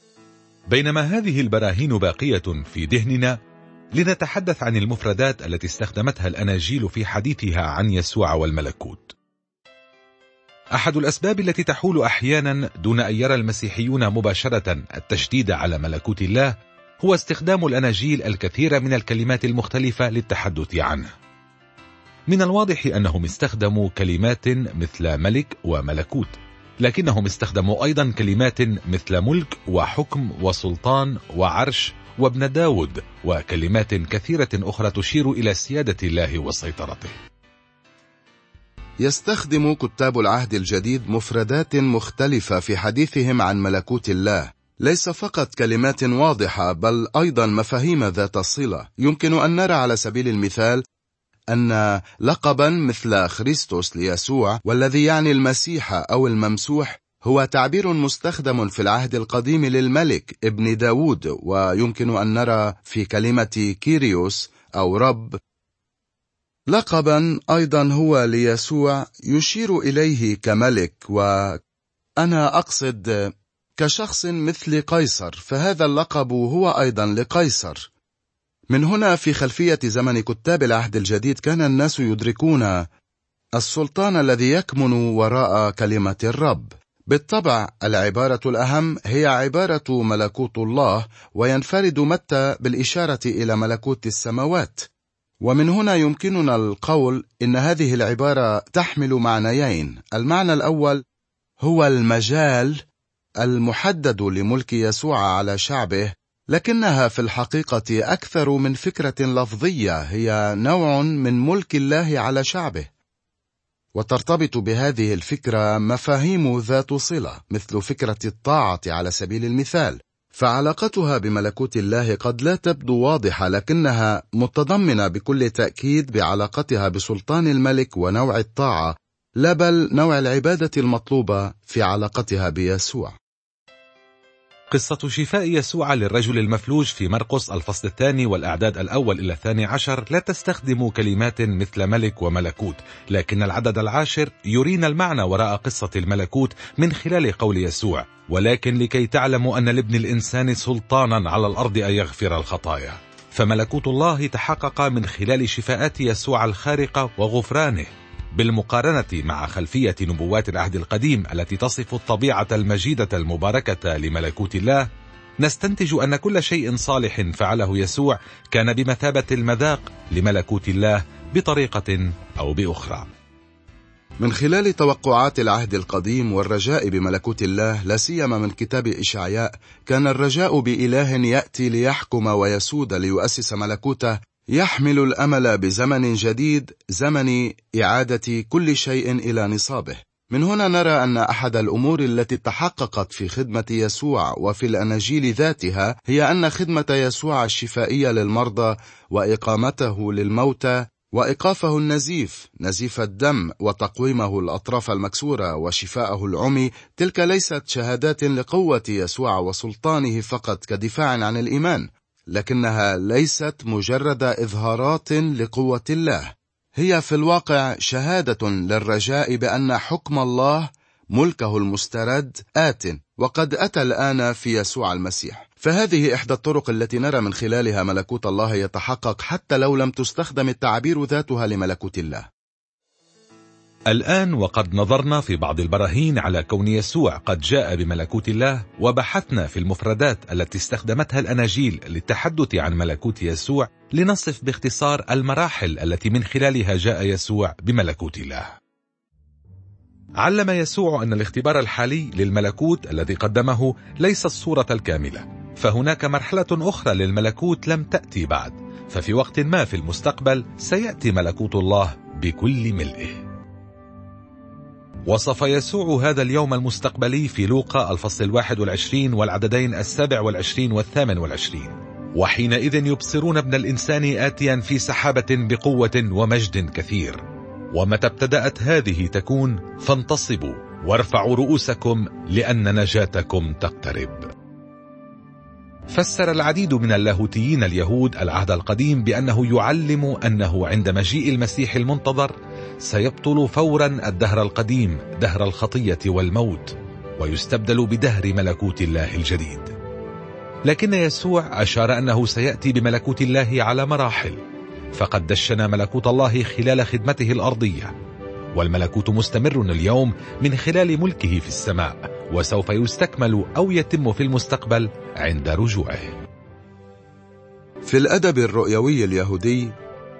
بينما هذه البراهين باقية في ذهننا، لنتحدث عن المفردات التي استخدمتها الأناجيل في حديثها عن يسوع والملكوت. أحد الأسباب التي تحول أحيانا دون أن يرى المسيحيون مباشرة التشديد على ملكوت الله هو استخدام الأناجيل الكثير من الكلمات المختلفة للتحدث عنه. من الواضح أنهم استخدموا كلمات مثل ملك وملكوت، لكنهم استخدموا أيضا كلمات مثل ملك وحكم وسلطان وعرش وابن داود، وكلمات كثيرة أخرى تشير إلى سيادة الله وسيطرته. يستخدم كتاب العهد الجديد مفردات مختلفة في حديثهم عن ملكوت الله، ليس فقط كلمات واضحة بل أيضا مفاهيم ذات صلة. يمكن أن نرى على سبيل المثال أن لقبا مثل خريستوس ليسوع، والذي يعني المسيح أو الممسوح، هو تعبير مستخدم في العهد القديم للملك ابن داود. ويمكن أن نرى في كلمة كيريوس أو رب لقبا أيضا هو ليسوع يشير إليه كملك، وأنا أقصد كشخص مثل قيصر، فهذا اللقب هو أيضا لقيصر. من هنا في خلفية زمن كتاب العهد الجديد كان الناس يدركون السلطان الذي يكمن وراء كلمة الرب. بالطبع العبارة الأهم هي عبارة ملكوت الله، وينفرد متى بالإشارة إلى ملكوت السماوات. ومن هنا يمكننا القول إن هذه العبارة تحمل معنيين. المعنى الأول هو المجال المحدد لملك يسوع على شعبه، لكنها في الحقيقة أكثر من فكرة لفظية، هي نوع من ملك الله على شعبه. وترتبط بهذه الفكرة مفاهيم ذات صلة، مثل فكرة الطاعة على سبيل المثال، فعلاقتها بملكوت الله قد لا تبدو واضحة، لكنها متضمنة بكل تأكيد بعلاقتها بسلطان الملك ونوع الطاعة، لا بل نوع العبادة المطلوبة في علاقتها بيسوع. قصة شفاء يسوع للرجل المفلوج في مرقس الفصل الثاني والأعداد الأول إلى الثاني عشر لا تستخدم كلمات مثل ملك وملكوت، لكن العدد العاشر يرينا المعنى وراء قصة الملكوت من خلال قول يسوع: ولكن لكي تعلموا أن لابن الإنسان سلطانا على الأرض أن يغفر الخطايا. فملكوت الله تحقق من خلال شفاءات يسوع الخارقة وغفرانه، بالمقارنة مع خلفية نبوات العهد القديم التي تصف الطبيعة المجيدة المباركة لملكوت الله. نستنتج أن كل شيء صالح فعله يسوع كان بمثابة المذاق لملكوت الله بطريقة أو بأخرى. من خلال توقعات العهد القديم والرجاء بملكوت الله، لا سيما من كتاب إشعياء، كان الرجاء بإله يأتي ليحكم ويسود ليؤسس ملكوته، يحمل الأمل بزمن جديد، زمن إعادة كل شيء إلى نصابه. من هنا نرى أن أحد الأمور التي تحققت في خدمة يسوع وفي الأناجيل ذاتها هي أن خدمة يسوع الشفائية للمرضى وإقامته للموتى وإيقافه النزيف نزيف الدم وتقويمه الأطراف المكسورة وشفاءه العمي، تلك ليست شهادات لقوة يسوع وسلطانه فقط كدفاع عن الإيمان، لكنها ليست مجرد إظهارات لقوة الله، هي في الواقع شهادة للرجاء بأن حكم الله ملكه المسترد آت، وقد أتى الآن في يسوع المسيح. فهذه إحدى الطرق التي نرى من خلالها ملكوت الله يتحقق، حتى لو لم تستخدم التعبير ذاتها لملكوت الله. الآن وقد نظرنا في بعض البراهين على كون يسوع قد جاء بملكوت الله، وبحثنا في المفردات التي استخدمتها الأناجيل للتحدث عن ملكوت يسوع، لنصف باختصار المراحل التي من خلالها جاء يسوع بملكوت الله. علم يسوع أن الاختبار الحالي للملكوت الذي قدمه ليس الصورة الكاملة، فهناك مرحلة أخرى للملكوت لم تأتي بعد، ففي وقت ما في المستقبل سيأتي ملكوت الله بكل ملئه. وصف يسوع هذا اليوم المستقبلي في لوقا الفصل الواحد والعشرين والعددين السابع والعشرين والثامن والعشرين: وحينئذ يبصرون ابن الإنسان آتيا في سحابة بقوة ومجد كثير، ومتى ابتدأت هذه تكون فانتصبوا وارفعوا رؤوسكم لأن نجاتكم تقترب. فسر العديد من اللاهوتيين اليهود العهد القديم بأنه يعلم أنه عند مجيء المسيح المنتظر سيبطل فورا الدهر القديم، دهر الخطية والموت، ويستبدل بدهر ملكوت الله الجديد. لكن يسوع أشار أنه سيأتي بملكوت الله على مراحل، فقد دشن ملكوت الله خلال خدمته الأرضية، والملكوت مستمر اليوم من خلال ملكه في السماء، وسوف يستكمل أو يتم في المستقبل عند رجوعه. في الأدب الرؤيوي اليهودي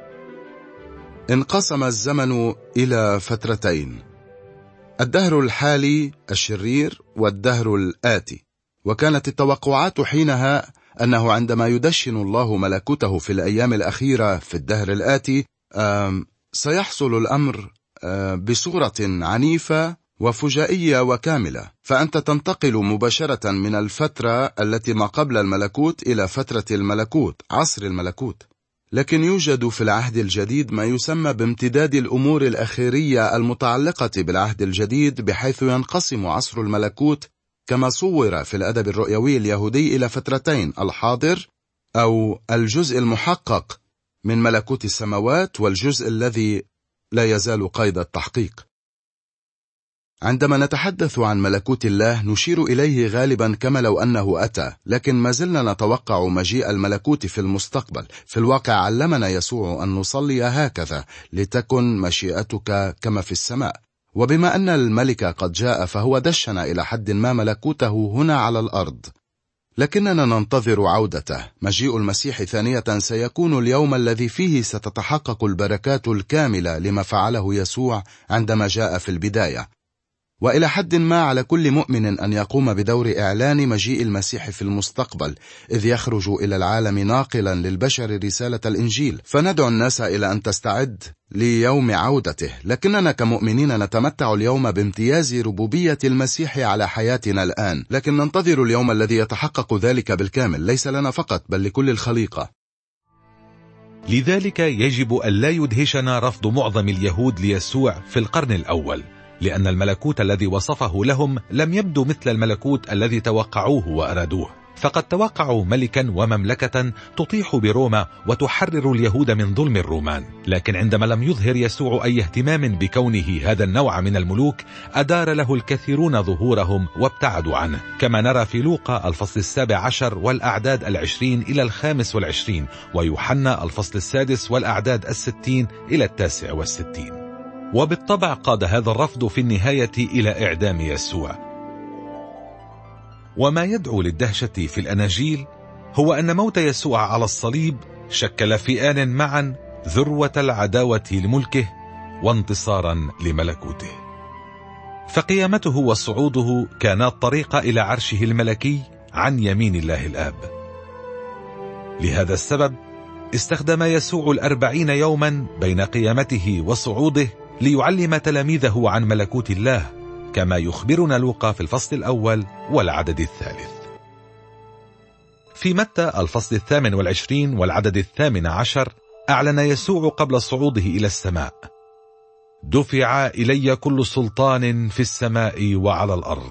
انقسم الزمن إلى فترتين: الدهر الحالي الشرير والدهر الآتي. وكانت التوقعات حينها أنه عندما يدشن الله ملكوته في الأيام الأخيرة في الدهر الآتي سيحصل الأمر بصورة عنيفة وفجائية وكاملة، فأنت تنتقل مباشرة من الفترة التي ما قبل الملكوت إلى فترة الملكوت، عصر الملكوت. لكن يوجد في العهد الجديد ما يسمى بامتداد الأمور الأخيرية المتعلقة بالعهد الجديد، بحيث ينقسم عصر الملكوت كما صور في الأدب الرؤيوي اليهودي إلى فترتين: الحاضر أو الجزء المحقق من ملكوت السماوات، والجزء الذي لا يزال قيد التحقيق. عندما نتحدث عن ملكوت الله نشير إليه غالبا كما لو أنه أتى، لكن ما زلنا نتوقع مجيء الملكوت في المستقبل. في الواقع علمنا يسوع أن نصلي هكذا: لتكن مشيئتك كما في السماء. وبما أن الملك قد جاء فهو دشن إلى حد ما ملكوته هنا على الأرض، لكننا ننتظر عودته. مجيء المسيح ثانية سيكون اليوم الذي فيه ستتحقق البركات الكاملة لما فعله يسوع عندما جاء في البداية. وإلى حد ما على كل مؤمن أن يقوم بدور إعلان مجيء المسيح في المستقبل، إذ يخرج إلى العالم ناقلا للبشر رسالة الإنجيل. فندعو الناس إلى أن تستعد ليوم عودته، لكننا كمؤمنين نتمتع اليوم بامتياز ربوبية المسيح على حياتنا الآن، لكن ننتظر اليوم الذي يتحقق ذلك بالكامل، ليس لنا فقط بل لكل الخليقة. لذلك يجب أن لا يدهشنا رفض معظم اليهود ليسوع في القرن الأول، لأن الملكوت الذي وصفه لهم لم يبدو مثل الملكوت الذي توقعوه وأرادوه. فقد توقعوا ملكا ومملكة تطيح بروما وتحرر اليهود من ظلم الرومان، لكن عندما لم يظهر يسوع أي اهتمام بكونه هذا النوع من الملوك أدار له الكثيرون ظهورهم وابتعدوا عنه، كما نرى في لوقا الفصل السابع عشر والأعداد العشرين إلى الخامس والعشرين، ويوحنا الفصل السادس والأعداد الستين إلى التاسع والستين. وبالطبع قاد هذا الرفض في النهاية إلى إعدام يسوع. وما يدعو للدهشة في الأناجيل هو أن موت يسوع على الصليب شكل في آن معا ذروة العداوة لملكه وانتصارا لملكوته. فقيامته وصعوده كانا الطريق إلى عرشه الملكي عن يمين الله الآب. لهذا السبب استخدم يسوع الأربعين يوما بين قيامته وصعوده ليعلم تلاميذه عن ملكوت الله، كما يخبرنا لوقا في الفصل الأول والعدد الثالث. في متى الفصل الثامن والعشرين والعدد الثامن عشر أعلن يسوع قبل صعوده إلى السماء: دفع إلي كل سلطان في السماء وعلى الأرض.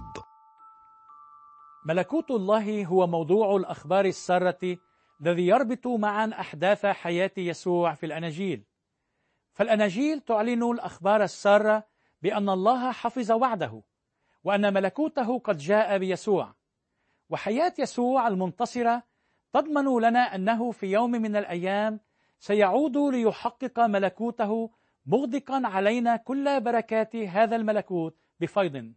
ملكوت الله هو موضوع الأخبار السارة الذي يربط معا أحداث حياة يسوع في الأناجيل. فالأناجيل تعلن الأخبار السارة بأن الله حفظ وعده، وأن ملكوته قد جاء بيسوع. وحياة يسوع المنتصرة تضمن لنا أنه في يوم من الأيام سيعود ليحقق ملكوته، مغدقا علينا كل بركات هذا الملكوت بفيض.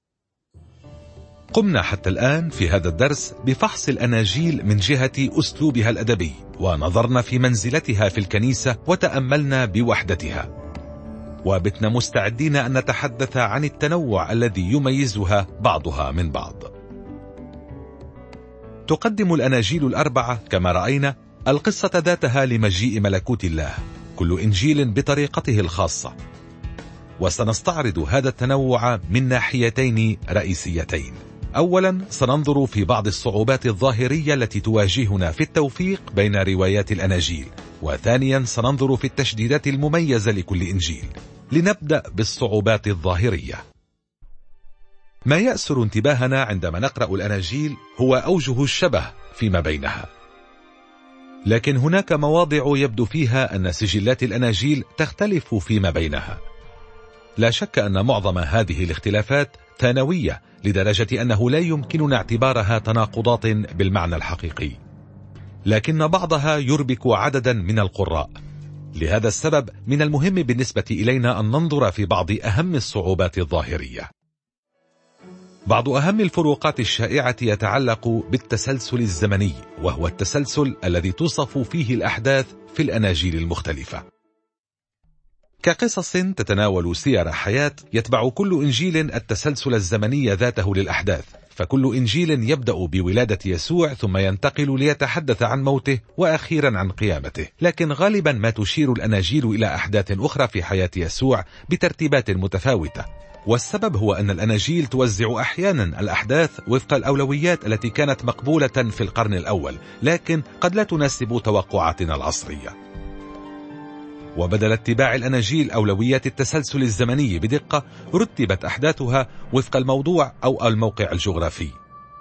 قمنا حتى الآن في هذا الدرس بفحص الأناجيل من جهة أسلوبها الأدبي، ونظرنا في منزلتها في الكنيسة وتأملنا بوحدتها، وبتنا مستعدين أن نتحدث عن التنوع الذي يميزها بعضها من بعض. تقدم الأناجيل الأربعة كما رأينا القصة ذاتها لمجيء ملكوت الله، كل إنجيل بطريقته الخاصة. وسنستعرض هذا التنوع من ناحيتين رئيسيتين. أولا سننظر في بعض الصعوبات الظاهرية التي تواجهنا في التوفيق بين روايات الأناجيل، وثانيا سننظر في التشديدات المميزة لكل إنجيل. لنبدأ بالصعوبات الظاهرية. ما يأسر انتباهنا عندما نقرأ الأناجيل هو أوجه الشبه فيما بينها، لكن هناك مواضع يبدو فيها أن سجلات الأناجيل تختلف فيما بينها. لا شك أن معظم هذه الاختلافات ثانوية لدرجة أنه لا يمكننا اعتبارها تناقضات بالمعنى الحقيقي، لكن بعضها يربك عددا من القراء. لهذا السبب من المهم بالنسبة إلينا أن ننظر في بعض أهم الصعوبات الظاهرية. بعض أهم الفروقات الشائعة يتعلق بالتسلسل الزمني، وهو التسلسل الذي توصف فيه الأحداث في الأناجيل المختلفة. كقصص تتناول سير حياة، يتبع كل إنجيل التسلسل الزمني ذاته للأحداث، فكل إنجيل يبدأ بولادة يسوع ثم ينتقل ليتحدث عن موته وأخيرا عن قيامته، لكن غالبا ما تشير الأناجيل إلى أحداث أخرى في حياة يسوع بترتيبات متفاوتة. والسبب هو أن الأناجيل توزع أحيانا الأحداث وفق الأولويات التي كانت مقبولة في القرن الأول، لكن قد لا تناسب توقعاتنا العصرية. وبدل اتباع الأناجيل أولويات التسلسل الزمني بدقة، رتبت أحداثها وفق الموضوع أو الموقع الجغرافي.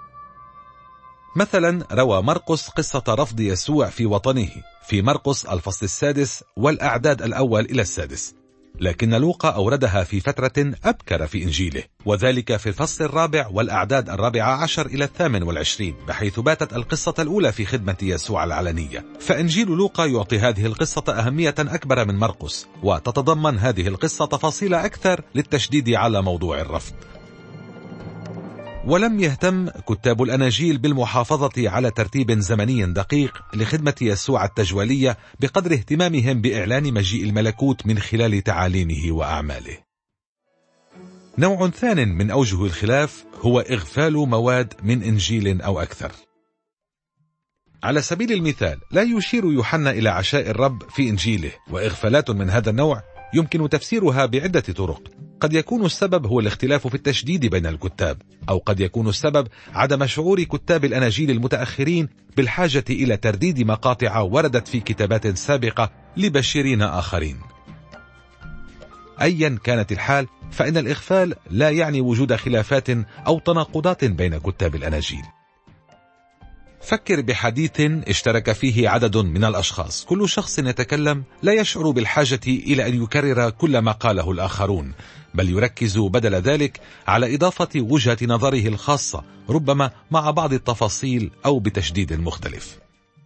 مثلا روى مرقس قصة رفض يسوع في وطنه في مرقس الفصل السادس والأعداد الأول إلى السادس، لكن لوقا أوردها في فترة أبكر في إنجيله، وذلك في الفصل الرابع والأعداد الرابعة عشر إلى الثامن والعشرين، بحيث باتت القصة الأولى في خدمة يسوع العلنية. فإنجيل لوقا يعطي هذه القصة أهمية أكبر من مرقس، وتتضمن هذه القصة تفاصيل أكثر للتشديد على موضوع الرفض. ولم يهتم كتاب الأناجيل بالمحافظة على ترتيب زمني دقيق لخدمة يسوع التجوالية بقدر اهتمامهم بإعلان مجيء الملكوت من خلال تعاليمه وأعماله. نوع ثان من أوجه الخلاف هو إغفال مواد من إنجيل أو أكثر. على سبيل المثال، لا يشير يوحنا إلى عشاء الرب في إنجيله، وإغفالات من هذا النوع يمكن تفسيرها بعدة طرق. قد يكون السبب هو الاختلاف في التشديد بين الكتاب، أو قد يكون السبب عدم شعور كتاب الأناجيل المتأخرين بالحاجة إلى ترديد مقاطع وردت في كتابات سابقة لبشرين آخرين. أيا كانت الحال، فإن الإغفال لا يعني وجود خلافات أو تناقضات بين كتاب الأناجيل. فكر بحديث اشترك فيه عدد من الأشخاص، كل شخص يتكلم لا يشعر بالحاجة إلى أن يكرر كل ما قاله الآخرون، بل يركز بدل ذلك على إضافة وجهة نظره الخاصة، ربما مع بعض التفاصيل أو بتشديد مختلف.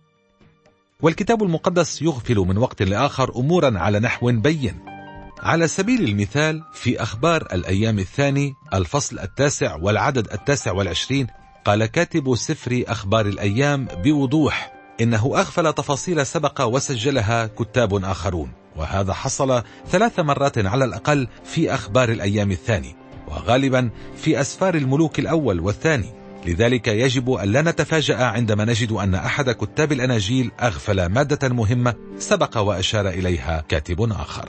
والكتاب المقدس يغفل من وقت لآخر أمورا على نحو بين. على سبيل المثال، في أخبار الأيام الثاني الفصل التاسع والعدد التاسع والعشرين، قال كاتب سفر أخبار الأيام بوضوح إنه أغفل تفاصيل سبق وسجلها كتاب آخرون، وهذا حصل ثلاث مرات على الأقل في أخبار الأيام الثاني، وغالبا في أسفار الملوك الأول والثاني. لذلك يجب أن لا نتفاجأ عندما نجد أن أحد كتاب الأناجيل أغفل مادة مهمة سبق وأشار إليها كاتب آخر.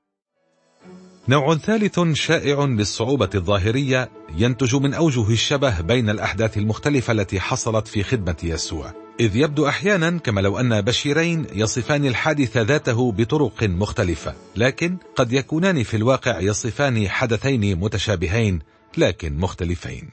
نوع ثالث شائع للصعوبة الظاهرية ينتج من أوجه الشبه بين الأحداث المختلفة التي حصلت في خدمة يسوع، إذ يبدو أحيانا كما لو أن بشيرين يصفان الحادث ذاته بطرق مختلفة، لكن قد يكونان في الواقع يصفان حدثين متشابهين لكن مختلفين.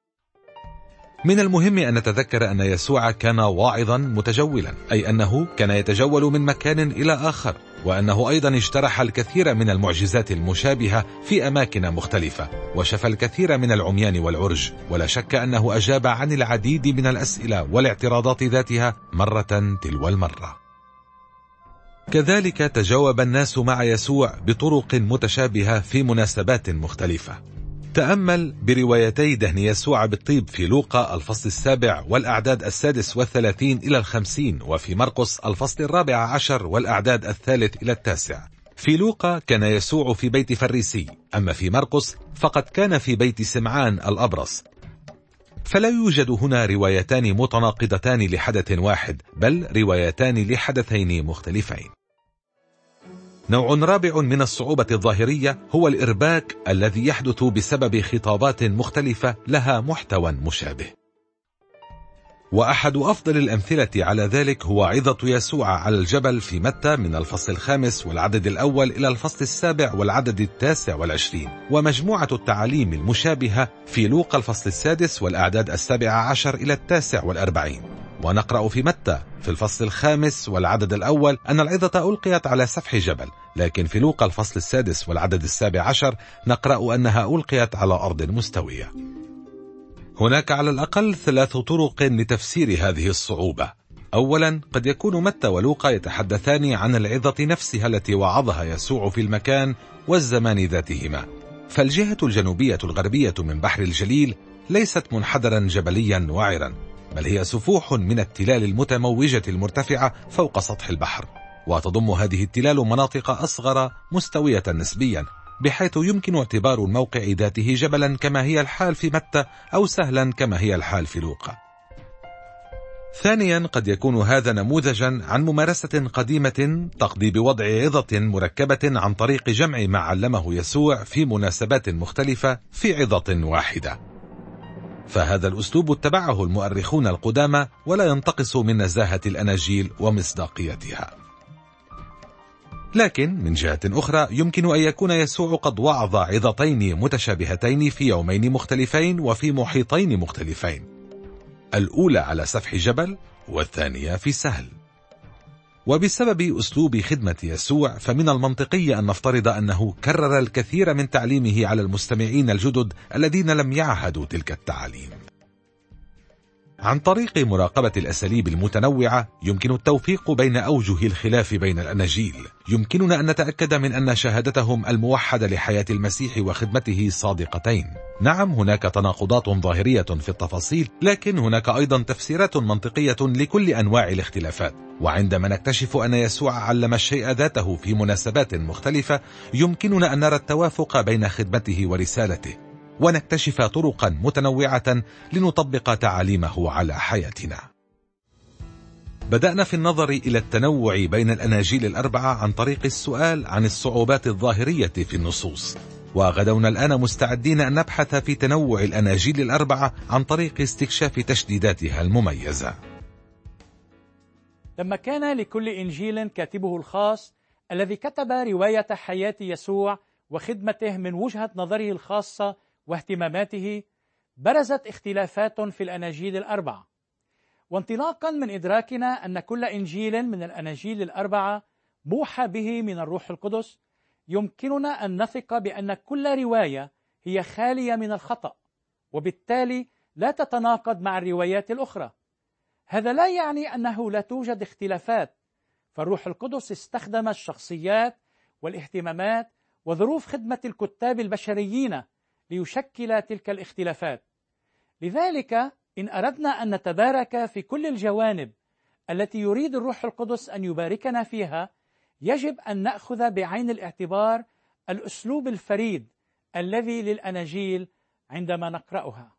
من المهم أن نتذكر أن يسوع كان واعظا متجولا، أي أنه كان يتجول من مكان إلى آخر، وأنه أيضا اجترح الكثير من المعجزات المشابهة في أماكن مختلفة، وشفى الكثير من العميان والعرج، ولا شك أنه أجاب عن العديد من الأسئلة والاعتراضات ذاتها مرة تلو المرة. كذلك تجاوب الناس مع يسوع بطرق متشابهة في مناسبات مختلفة. تأمل بروايتي دهن يسوع بالطيب في لوقا الفصل السابع والأعداد السادس والثلاثين إلى الخمسين، وفي مرقس الفصل الرابع عشر والأعداد الثالث إلى التاسع. في لوقا كان يسوع في بيت فريسي، أما في مرقس فقد كان في بيت سمعان الأبرص. فلا يوجد هنا روايتان متناقضتان لحدث واحد، بل روايتان لحدثين مختلفين. نوع رابع من الصعوبة الظاهرية هو الإرباك الذي يحدث بسبب خطابات مختلفة لها محتوى مشابه. وأحد أفضل الأمثلة على ذلك هو عظة يسوع على الجبل في متى من الفصل الخامس والعدد الأول إلى الفصل السابع والعدد التاسع والعشرين، ومجموعة التعاليم المشابهة في لوقا الفصل السادس والأعداد السابعة عشر إلى التاسع والأربعين. ونقرأ في متى في الفصل الخامس والعدد الأول أن العظة ألقيت على سفح جبل، لكن في لوقا الفصل السادس والعدد السابع عشر نقرأ أنها ألقيت على أرض مستوية. هناك على الأقل ثلاث طرق لتفسير هذه الصعوبة. أولا، قد يكون متى ولوقا يتحدثان عن العظة نفسها التي وعظها يسوع في المكان والزمان ذاتهما، فالجهة الجنوبية الغربية من بحر الجليل ليست منحدرا جبليا وعرا، بل هي سفوح من التلال المتموجة المرتفعة فوق سطح البحر، وتضم هذه التلال مناطق أصغر مستوية نسبيا، بحيث يمكن اعتبار الموقع ذاته جبلا كما هي الحال في متى أو سهلا كما هي الحال في لوقا. ثانيا، قد يكون هذا نموذجا عن ممارسة قديمة تقضي بوضع عظة مركبة عن طريق جمع ما علمه يسوع في مناسبات مختلفة في عظة واحدة، فهذا الأسلوب اتبعه المؤرخون القدامى ولا ينتقص من نزاهة الأناجيل ومصداقيتها. لكن من جهة أخرى يمكن أن يكون يسوع قد وعظ عظتين متشابهتين في يومين مختلفين وفي محيطين مختلفين، الأولى على سفح جبل والثانية في سهل. وبسبب أسلوب خدمة يسوع فمن المنطقي أن نفترض أنه كرر الكثير من تعليمه على المستمعين الجدد الذين لم يعهدوا تلك التعاليم. عن طريق مراقبة الأساليب المتنوعة يمكن التوفيق بين أوجه الخلاف بين الأناجيل. يمكننا أن نتأكد من أن شهادتهم الموحدة لحياة المسيح وخدمته صادقتين. نعم، هناك تناقضات ظاهرية في التفاصيل، لكن هناك أيضا تفسيرات منطقية لكل أنواع الاختلافات. وعندما نكتشف أن يسوع علم الشيء ذاته في مناسبات مختلفة يمكننا أن نرى التوافق بين خدمته ورسالته، ونكتشف طرقا متنوعة لنطبق تعاليمه على حياتنا. بدأنا في النظر إلى التنوع بين الأناجيل الأربعة عن طريق السؤال عن الصعوبات الظاهرية في النصوص، وغدونا الآن مستعدين أن نبحث في تنوع الأناجيل الأربعة عن طريق استكشاف تشديداتها المميزة. لما كان لكل إنجيل كاتبه الخاص الذي كتب رواية حياة يسوع وخدمته من وجهة نظره الخاصة واهتماماته، برزت اختلافات في الأناجيل الأربعة. وانطلاقا من إدراكنا أن كل إنجيل من الأناجيل الأربعة موحى به من الروح القدس، يمكننا أن نثق بأن كل رواية هي خالية من الخطأ، وبالتالي لا تتناقض مع الروايات الأخرى. هذا لا يعني أنه لا توجد اختلافات، فالروح القدس استخدم الشخصيات والاهتمامات وظروف خدمة الكتاب البشريين ليشكل تلك الاختلافات. لذلك إن أردنا أن نتبارك في كل الجوانب التي يريد الروح القدس أن يباركنا فيها، يجب أن نأخذ بعين الاعتبار الأسلوب الفريد الذي للأناجيل عندما نقرأها.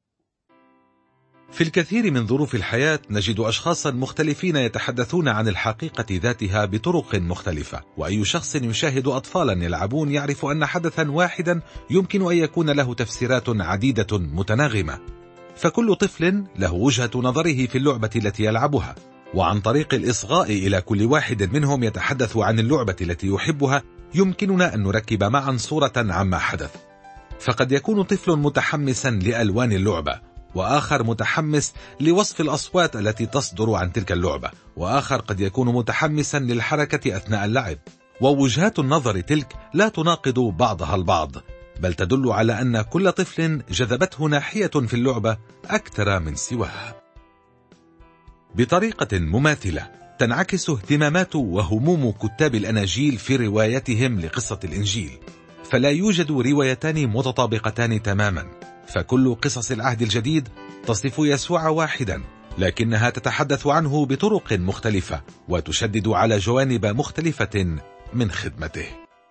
في الكثير من ظروف الحياة نجد أشخاصا مختلفين يتحدثون عن الحقيقة ذاتها بطرق مختلفة، وأي شخص يشاهد أطفالا يلعبون يعرف أن حدثا واحدا يمكن أن يكون له تفسيرات عديدة متناغمة، فكل طفل له وجهة نظره في اللعبة التي يلعبها، وعن طريق الإصغاء إلى كل واحد منهم يتحدث عن اللعبة التي يحبها يمكننا أن نركب معا صورة عما حدث. فقد يكون طفل متحمسا لألوان اللعبة، وآخر متحمس لوصف الأصوات التي تصدر عن تلك اللعبة، وآخر قد يكون متحمسا للحركة أثناء اللعب. ووجهات النظر تلك لا تناقض بعضها البعض، بل تدل على أن كل طفل جذبته ناحية في اللعبة أكثر من سواها. بطريقة مماثلة تنعكس اهتمامات وهموم كتاب الأناجيل في روايتهم لقصة الإنجيل، فلا يوجد روايتان متطابقتان تماما، فكل قصص العهد الجديد تصف يسوع واحدا، لكنها تتحدث عنه بطرق مختلفة وتشدد على جوانب مختلفة من خدمته.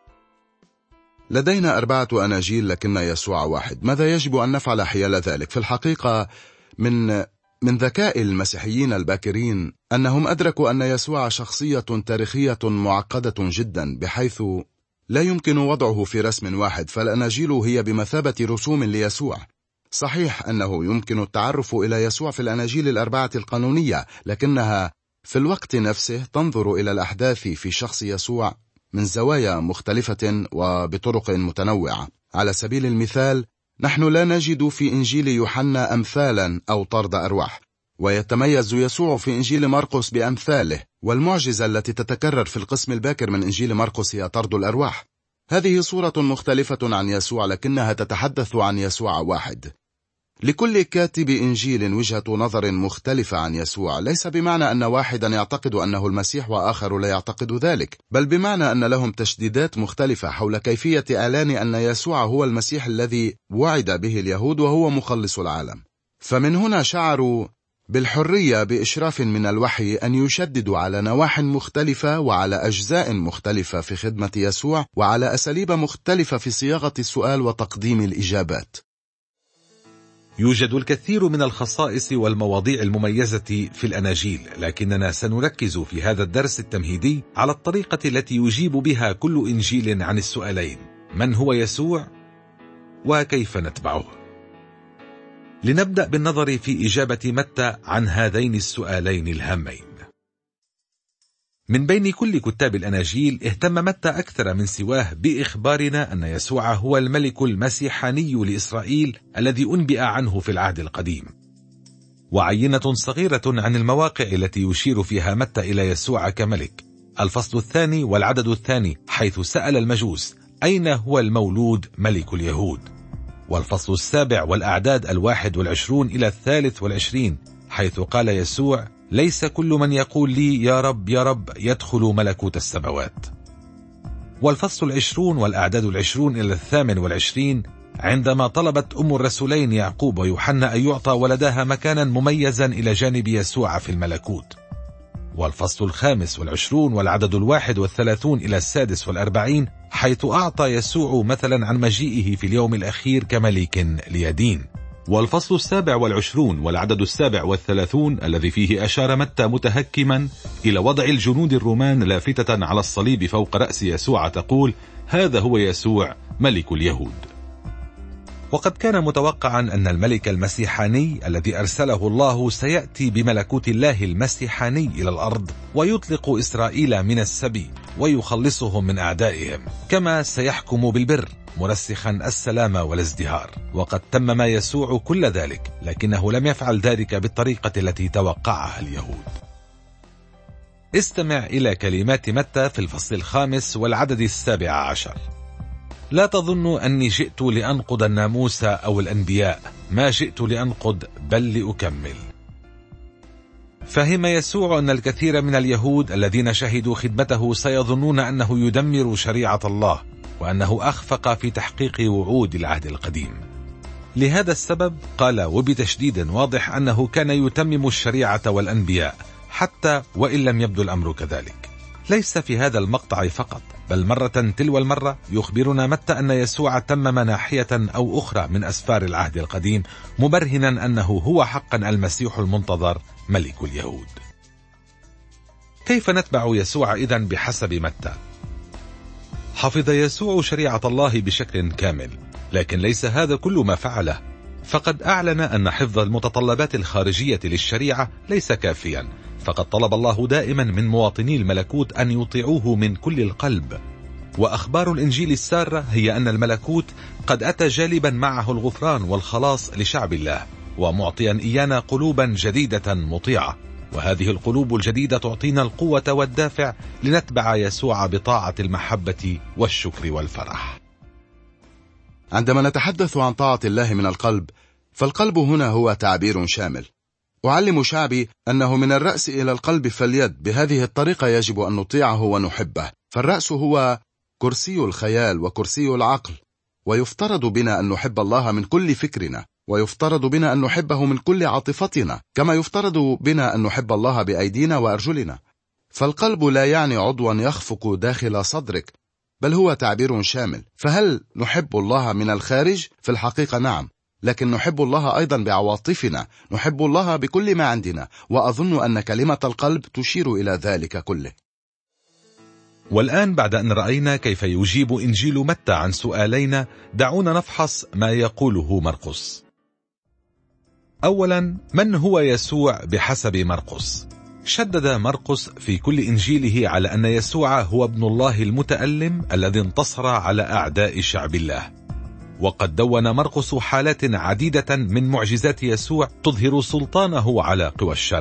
لدينا أربعة أناجيل لكن يسوع واحد. ماذا يجب أن نفعل حيال ذلك؟ في الحقيقة من من ذكاء المسيحيين الباكرين أنهم أدركوا أن يسوع شخصية تاريخية معقدة جدا، بحيث لا يمكن وضعه في رسم واحد، فالأناجيل هي بمثابة رسوم ليسوع. صحيح أنه يمكن التعرف إلى يسوع في الأناجيل الأربعة القانونية، لكنها في الوقت نفسه تنظر إلى الأحداث في شخص يسوع من زوايا مختلفة وبطرق متنوعة. على سبيل المثال، نحن لا نجد في إنجيل يوحنا أمثالا أو طرد أرواح، ويتميز يسوع في إنجيل مرقس بأمثاله، والمعجزة التي تتكرر في القسم الباكر من إنجيل مرقس هي طرد الأرواح. هذه صورة مختلفة عن يسوع، لكنها تتحدث عن يسوع واحد. لكل كاتب إنجيل وجهة نظر مختلفة عن يسوع، ليس بمعنى أن واحدا يعتقد أنه المسيح وآخر لا يعتقد ذلك، بل بمعنى أن لهم تشديدات مختلفة حول كيفية إعلان أن يسوع هو المسيح الذي وعد به اليهود وهو مخلص العالم. فمن هنا شعروا بالحرية بإشراف من الوحي أن يشددوا على نواح مختلفة وعلى أجزاء مختلفة في خدمة يسوع، وعلى أساليب مختلفة في صياغة السؤال وتقديم الإجابات. يوجد الكثير من الخصائص والمواضيع المميزة في الأناجيل، لكننا سنركز في هذا الدرس التمهيدي على الطريقة التي يجيب بها كل إنجيل عن السؤالين: من هو يسوع؟ وكيف نتبعه؟ لنبدأ بالنظر في إجابة متى عن هذين السؤالين الهامين. من بين كل كتاب الأناجيل اهتم متى أكثر من سواه بإخبارنا أن يسوع هو الملك المسيحاني لإسرائيل الذي أنبئ عنه في العهد القديم. وعينة صغيرة عن المواقع التي يشير فيها متى إلى يسوع كملك: الفصل الثاني والعدد الثاني، حيث سأل المجوس أين هو المولود ملك اليهود، والفصل السابع والأعداد الواحد والعشرون إلى الثالث والعشرين، حيث قال يسوع: ليس كل من يقول لي يا رب يا رب يدخل ملكوت السماوات. والفصل العشرون والأعداد العشرون إلى الثامن والعشرين، عندما طلبت أم الرسولين يعقوب ويوحنا أن يعطى ولدها مكانا مميزا إلى جانب يسوع في الملكوت. والفصل الخامس والعشرون والعدد الواحد والثلاثون إلى السادس والأربعين، حيث أعطى يسوع مثلا عن مجيئه في اليوم الأخير كملك ليدين. والفصل السابع والعشرون والعدد السابع والثلاثون، الذي فيه أشار متى متهكما إلى وضع الجنود الرومان لافتة على الصليب فوق رأس يسوع تقول: هذا هو يسوع ملك اليهود. وقد كان متوقعا أن الملك المسيحاني الذي أرسله الله سيأتي بملكوت الله المسيحاني إلى الأرض، ويطلق إسرائيل من السبي ويخلصهم من أعدائهم، كما سيحكم بالبر مرسخا السلام والازدهار. وقد تمم يسوع كل ذلك، لكنه لم يفعل ذلك بالطريقة التي توقعها اليهود. استمع إلى كلمات متى في الفصل الخامس والعدد السابع عشر: لا تظن أني جئت لأنقض الناموس أو الأنبياء، ما جئت لأنقض بل لأكمل. فهم يسوع أن الكثير من اليهود الذين شهدوا خدمته سيظنون أنه يدمر شريعة الله، وأنه أخفق في تحقيق وعود العهد القديم. لهذا السبب قال وبتشديد واضح أنه كان يتمم الشريعة والأنبياء، حتى وإن لم يبدو الأمر كذلك. ليس في هذا المقطع فقط، بل مرة تلو المرة يخبرنا متى أن يسوع تمم ناحية أو أخرى من أسفار العهد القديم، مبرهنا أنه هو حقا المسيح المنتظر ملك اليهود. كيف نتبع يسوع إذن بحسب متى؟ حفظ يسوع شريعة الله بشكل كامل، لكن ليس هذا كل ما فعله، فقد أعلن أن حفظ المتطلبات الخارجية للشريعة ليس كافيا، فقد طلب الله دائما من مواطني الملكوت أن يطيعوه من كل القلب. وأخبار الإنجيل السارة هي أن الملكوت قد أتى جالبا معه الغفران والخلاص لشعب الله، ومعطيا إيانا قلوبا جديدة مطيعة، وهذه القلوب الجديدة تعطينا القوة والدافع لنتبع يسوع بطاعة المحبة والشكر والفرح. عندما نتحدث عن طاعة الله من القلب، فالقلب هنا هو تعبير شامل. أعلم شعبي أنه من الرأس إلى القلب فاليد، بهذه الطريقة يجب أن نطيعه ونحبه. فالرأس هو كرسي الخيال وكرسي العقل، ويفترض بنا أن نحب الله من كل فكرنا، ويفترض بنا أن نحبه من كل عاطفتنا، كما يفترض بنا أن نحب الله بأيدينا وأرجلنا. فالقلب لا يعني عضوا يخفق داخل صدرك، بل هو تعبير شامل. فهل نحب الله من الخارج؟ في الحقيقة نعم، لكن نحب الله أيضا بعواطفنا، نحب الله بكل ما عندنا، وأظن أن كلمة القلب تشير إلى ذلك كله. والآن بعد أن رأينا كيف يجيب إنجيل متى عن سؤالين، دعونا نفحص ما يقوله مرقس. أولا، من هو يسوع بحسب مرقس؟ شدد مرقس في كل إنجيله على أن يسوع هو ابن الله المتألم الذي انتصر على أعداء شعب الله. وقد دون مرقس حالات عديدة من معجزات يسوع تظهر سلطانه على قوى الشر.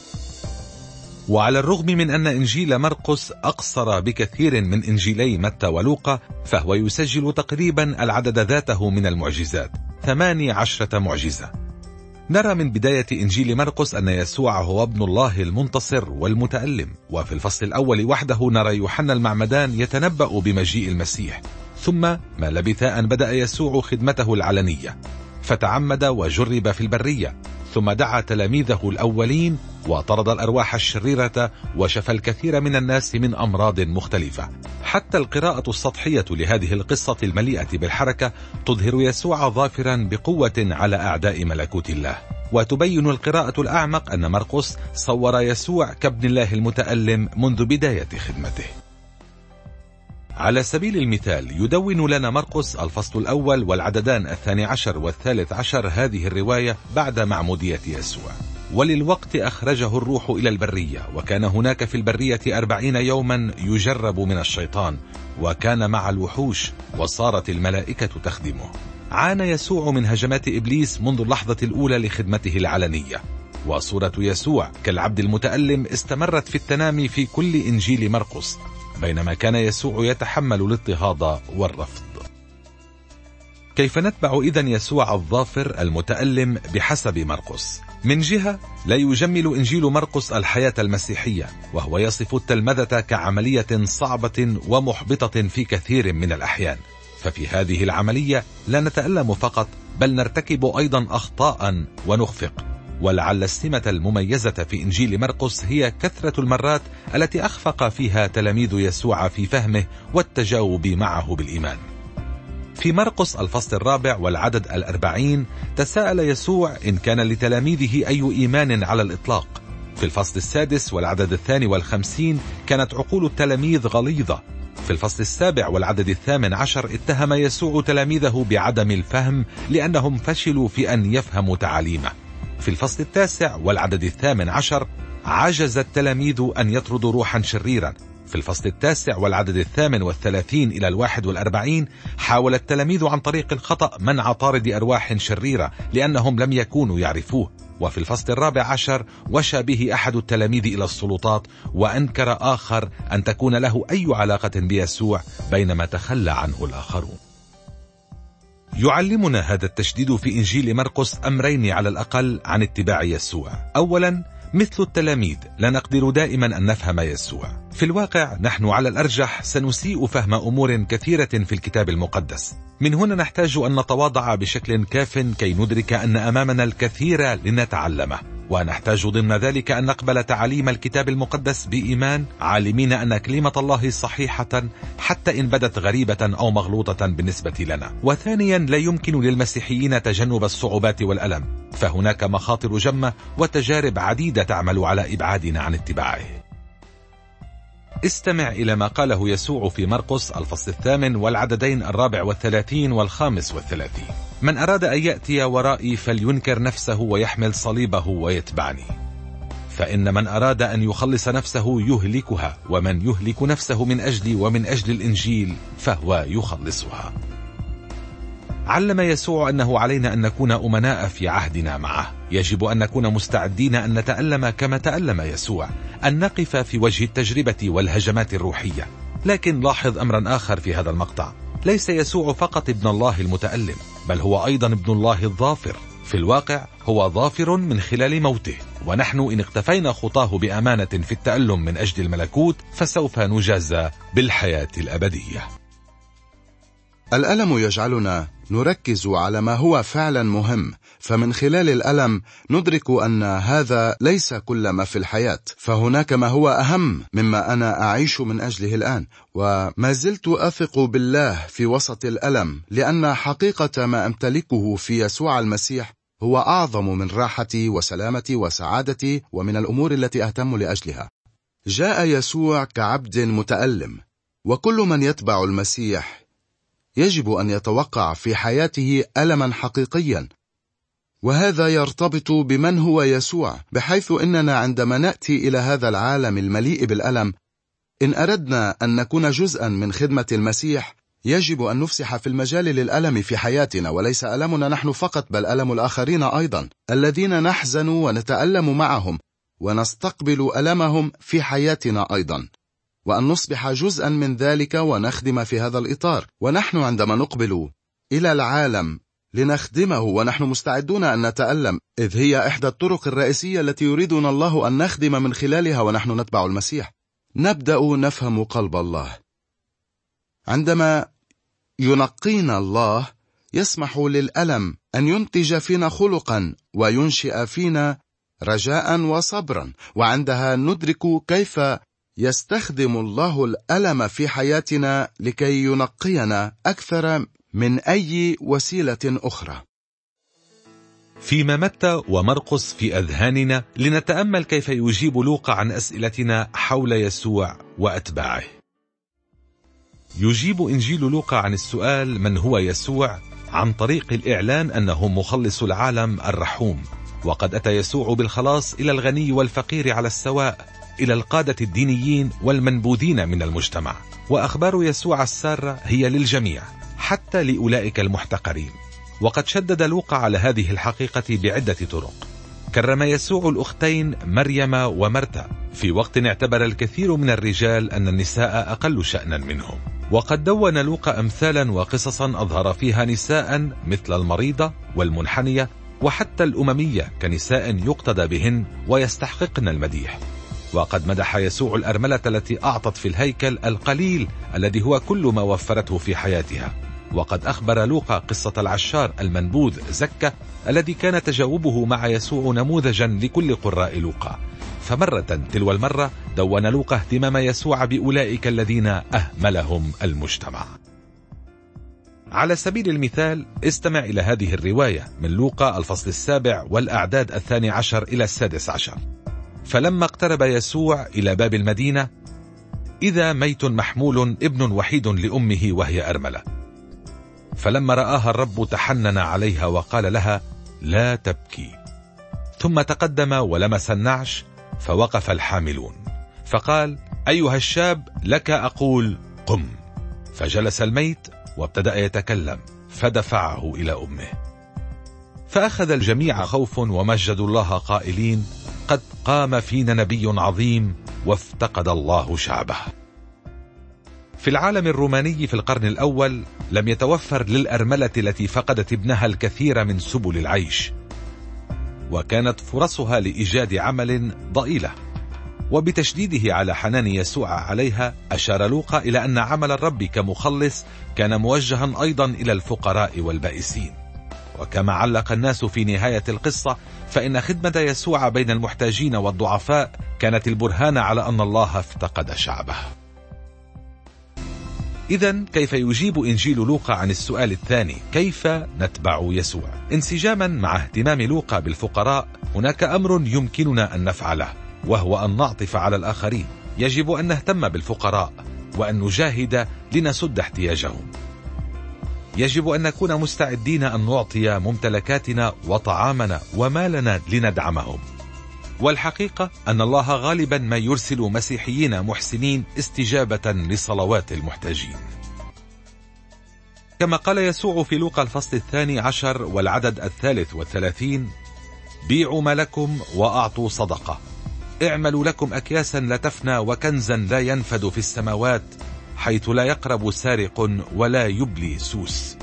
وعلى الرغم من أن إنجيل مرقس أقصر بكثير من إنجيلي متى ولوقا، فهو يسجل تقريبا العدد ذاته من المعجزات، ثماني عشرة معجزة. نرى من بداية إنجيل مرقس أن يسوع هو ابن الله المنتصر والمتألم، وفي الفصل الأول وحده نرى يوحنا المعمدان يتنبأ بمجيء المسيح. ثم ما لبث أن بدأ يسوع خدمته العلنية، فتعمد وجرب في البرية، ثم دعا تلاميذه الأولين وطرد الأرواح الشريرة وشفى الكثير من الناس من أمراض مختلفة. حتى القراءة السطحية لهذه القصة المليئة بالحركة تظهر يسوع ظافرا بقوة على أعداء ملكوت الله، وتبين القراءة الأعمق أن مرقس صور يسوع كابن الله المتألم منذ بداية خدمته. على سبيل المثال يدون لنا مرقس الفصل الأول والعددان الثاني عشر والثالث عشر هذه الرواية بعد معمودية يسوع: وللوقت أخرجه الروح إلى البرية، وكان هناك في البرية أربعين يوما يجرب من الشيطان، وكان مع الوحوش، وصارت الملائكة تخدمه. عانى يسوع من هجمات إبليس منذ اللحظة الأولى لخدمته العلنية، وصورة يسوع كالعبد المتألم استمرت في التنامي في كل إنجيل مرقس، بينما كان يسوع يتحمل الاضطهاد والرفض. كيف نتبع إذن يسوع الظافر المتألم بحسب مرقس؟ من جهة لا يجمل إنجيل مرقس الحياة المسيحية، وهو يصف التلمذة كعملية صعبة ومحبطة في كثير من الأحيان، ففي هذه العملية لا نتألم فقط، بل نرتكب أيضا أخطاء ونخفق. ولعل السمة المميزة في إنجيل مرقس هي كثرة المرات التي أخفق فيها تلاميذ يسوع في فهمه والتجاوب معه بالإيمان. في مرقس الفصل الرابع والعدد الأربعين تساءل يسوع إن كان لتلاميذه أي إيمان على الإطلاق. في الفصل السادس والعدد الثاني والخمسين كانت عقول التلاميذ غليظة. في الفصل السابع والعدد الثامن عشر اتهم يسوع تلاميذه بعدم الفهم لأنهم فشلوا في أن يفهموا تعاليمه. في الفصل التاسع والعدد الثامن عشر عجز التلاميذ أن يطردوا روحا شريرا. في الفصل التاسع والعدد الثامن والثلاثين إلى الواحد والأربعين حاول التلاميذ عن طريق الخطأ منع طارد أرواح شريرة لأنهم لم يكونوا يعرفوه. وفي الفصل الرابع عشر وشى به أحد التلاميذ إلى السلطات، وأنكر آخر أن تكون له أي علاقة بيسوع، بينما تخلى عنه الآخرون. يعلمنا هذا التشديد في إنجيل مرقس أمرين على الأقل عن اتباع يسوع. أولا، مثل التلاميذ لا نقدر دائما أن نفهم يسوع. في الواقع نحن على الأرجح سنسيء فهم أمور كثيرة في الكتاب المقدس. من هنا نحتاج أن نتواضع بشكل كاف كي ندرك أن أمامنا الكثير لنتعلمه، ونحتاج ضمن ذلك أن نقبل تعاليم الكتاب المقدس بإيمان، عالمين أن كلمة الله صحيحة حتى إن بدت غريبة أو مغلوطة بالنسبة لنا. وثانيا، لا يمكن للمسيحيين تجنب الصعوبات والألم، فهناك مخاطر جمة وتجارب عديدة تعمل على إبعادنا عن اتباعه. استمع إلى ما قاله يسوع في مرقس الفصل الثامن والعددين الرابع والثلاثين والخامس والثلاثين: من أراد أن يأتي ورائي فلينكر نفسه ويحمل صليبه ويتبعني. فإن من أراد أن يخلص نفسه يهلكها، ومن يهلك نفسه من أجلي ومن أجل الإنجيل فهو يخلصها. علم يسوع أنه علينا أن نكون أمناء في عهدنا معه. يجب أن نكون مستعدين أن نتألم كما تألم يسوع، أن نقف في وجه التجربة والهجمات الروحية. لكن لاحظ أمرا آخر في هذا المقطع: ليس يسوع فقط ابن الله المتألم، بل هو أيضا ابن الله الظافر. في الواقع هو ظافر من خلال موته، ونحن إن اقتفينا خطاه بأمانة في التألم من أجل الملكوت فسوف نجازى بالحياة الأبدية. الألم يجعلنا نركز على ما هو فعلا مهم، فمن خلال الألم ندرك أن هذا ليس كل ما في الحياة، فهناك ما هو أهم مما أنا أعيش من أجله الآن. وما زلت أثق بالله في وسط الألم، لأن حقيقة ما أمتلكه في يسوع المسيح هو أعظم من راحتي وسلامتي وسعادتي ومن الأمور التي أهتم لأجلها. جاء يسوع كعبد متألم، وكل من يتبع المسيح يجب أن يتوقع في حياته ألما حقيقيا، وهذا يرتبط بمن هو يسوع، بحيث إننا عندما نأتي إلى هذا العالم المليء بالألم، إن أردنا أن نكون جزءا من خدمة المسيح يجب أن نفسح في المجال للألم في حياتنا، وليس ألمنا نحن فقط بل ألم الآخرين أيضا الذين نحزن ونتألم معهم، ونستقبل ألمهم في حياتنا أيضا، وأن نصبح جزءا من ذلك ونخدم في هذا الإطار. ونحن عندما نقبل إلى العالم لنخدمه ونحن مستعدون أن نتألم، إذ هي إحدى الطرق الرئيسية التي يريدنا الله أن نخدم من خلالها ونحن نتبع المسيح، نبدأ نفهم قلب الله. عندما ينقينا الله يسمح للألم أن ينتج فينا خلقا وينشئ فينا رجاء وصبرا، وعندها ندرك كيف يستخدم الله الألم في حياتنا لكي ينقينا أكثر من أي وسيلة أخرى. فيما متى ومرقس في أذهاننا لنتأمل كيف يجيب لوقا عن أسئلتنا حول يسوع وأتباعه. يجيب إنجيل لوقا عن السؤال من هو يسوع عن طريق الإعلان أنه مخلص العالم الرحوم، وقد أتى يسوع بالخلاص إلى الغني والفقير على السواء، إلى القادة الدينيين والمنبوذين من المجتمع. وأخبار يسوع السارة هي للجميع حتى لأولئك المحتقرين. وقد شدد لوقا على هذه الحقيقة بعدة طرق. كرم يسوع الأختين مريم ومرتا في وقت اعتبر الكثير من الرجال أن النساء أقل شأنا منهم. وقد دون لوقا أمثالا وقصصا أظهر فيها نساء مثل المريضة والمنحنية وحتى الأممية كنساء يقتدى بهن ويستحققن المديح. وقد مدح يسوع الأرملة التي أعطت في الهيكل القليل الذي هو كل ما وفرته في حياتها. وقد أخبر لوقا قصة العشار المنبوذ زكا الذي كان تجاوبه مع يسوع نموذجا لكل قراء لوقا. فمرة تلو المرة دون لوقا اهتمام يسوع بأولئك الذين أهملهم المجتمع. على سبيل المثال استمع إلى هذه الرواية من لوقا الفصل السابع والأعداد الثاني عشر إلى السادس عشر. فلما اقترب يسوع إلى باب المدينة إذا ميت محمول ابن وحيد لأمه وهي أرملة، فلما رآها الرب تحنن عليها وقال لها لا تبكي. ثم تقدم ولمس النعش فوقف الحاملون، فقال أيها الشاب لك أقول قم. فجلس الميت وابتدأ يتكلم، فدفعه إلى أمه. فأخذ الجميع خوف ومجدوا الله قائلين قد قام فينا نبي عظيم وافتقد الله شعبه. في العالم الروماني في القرن الأول لم يتوفر للأرملة التي فقدت ابنها الكثير من سبل العيش، وكانت فرصها لإيجاد عمل ضئيلة. وبتشديده على حنان يسوع عليها أشار لوقا إلى أن عمل الرب كمخلص كان موجها أيضا إلى الفقراء والبائسين. وكما علق الناس في نهاية القصة فإن خدمة يسوع بين المحتاجين والضعفاء كانت البرهان على أن الله افتقد شعبه. إذن كيف يجيب إنجيل لوقا عن السؤال الثاني كيف نتبع يسوع؟ انسجاما مع اهتمام لوقا بالفقراء هناك أمر يمكننا أن نفعله، وهو أن نعطف على الآخرين. يجب أن نهتم بالفقراء وأن نجاهد لنسد احتياجهم. يجب أن نكون مستعدين أن نعطي ممتلكاتنا وطعامنا ومالنا لندعمهم. والحقيقة أن الله غالبا ما يرسل مسيحيين محسنين استجابة لصلوات المحتاجين. كما قال يسوع في لوقا الفصل الثاني عشر والعدد الثالث والثلاثين بيعوا ما لكم وأعطوا صدقة، اعملوا لكم أكياسا لا تفنى وكنزا لا ينفد في السماوات حيث لا يقرب سارق ولا يبلي سوس.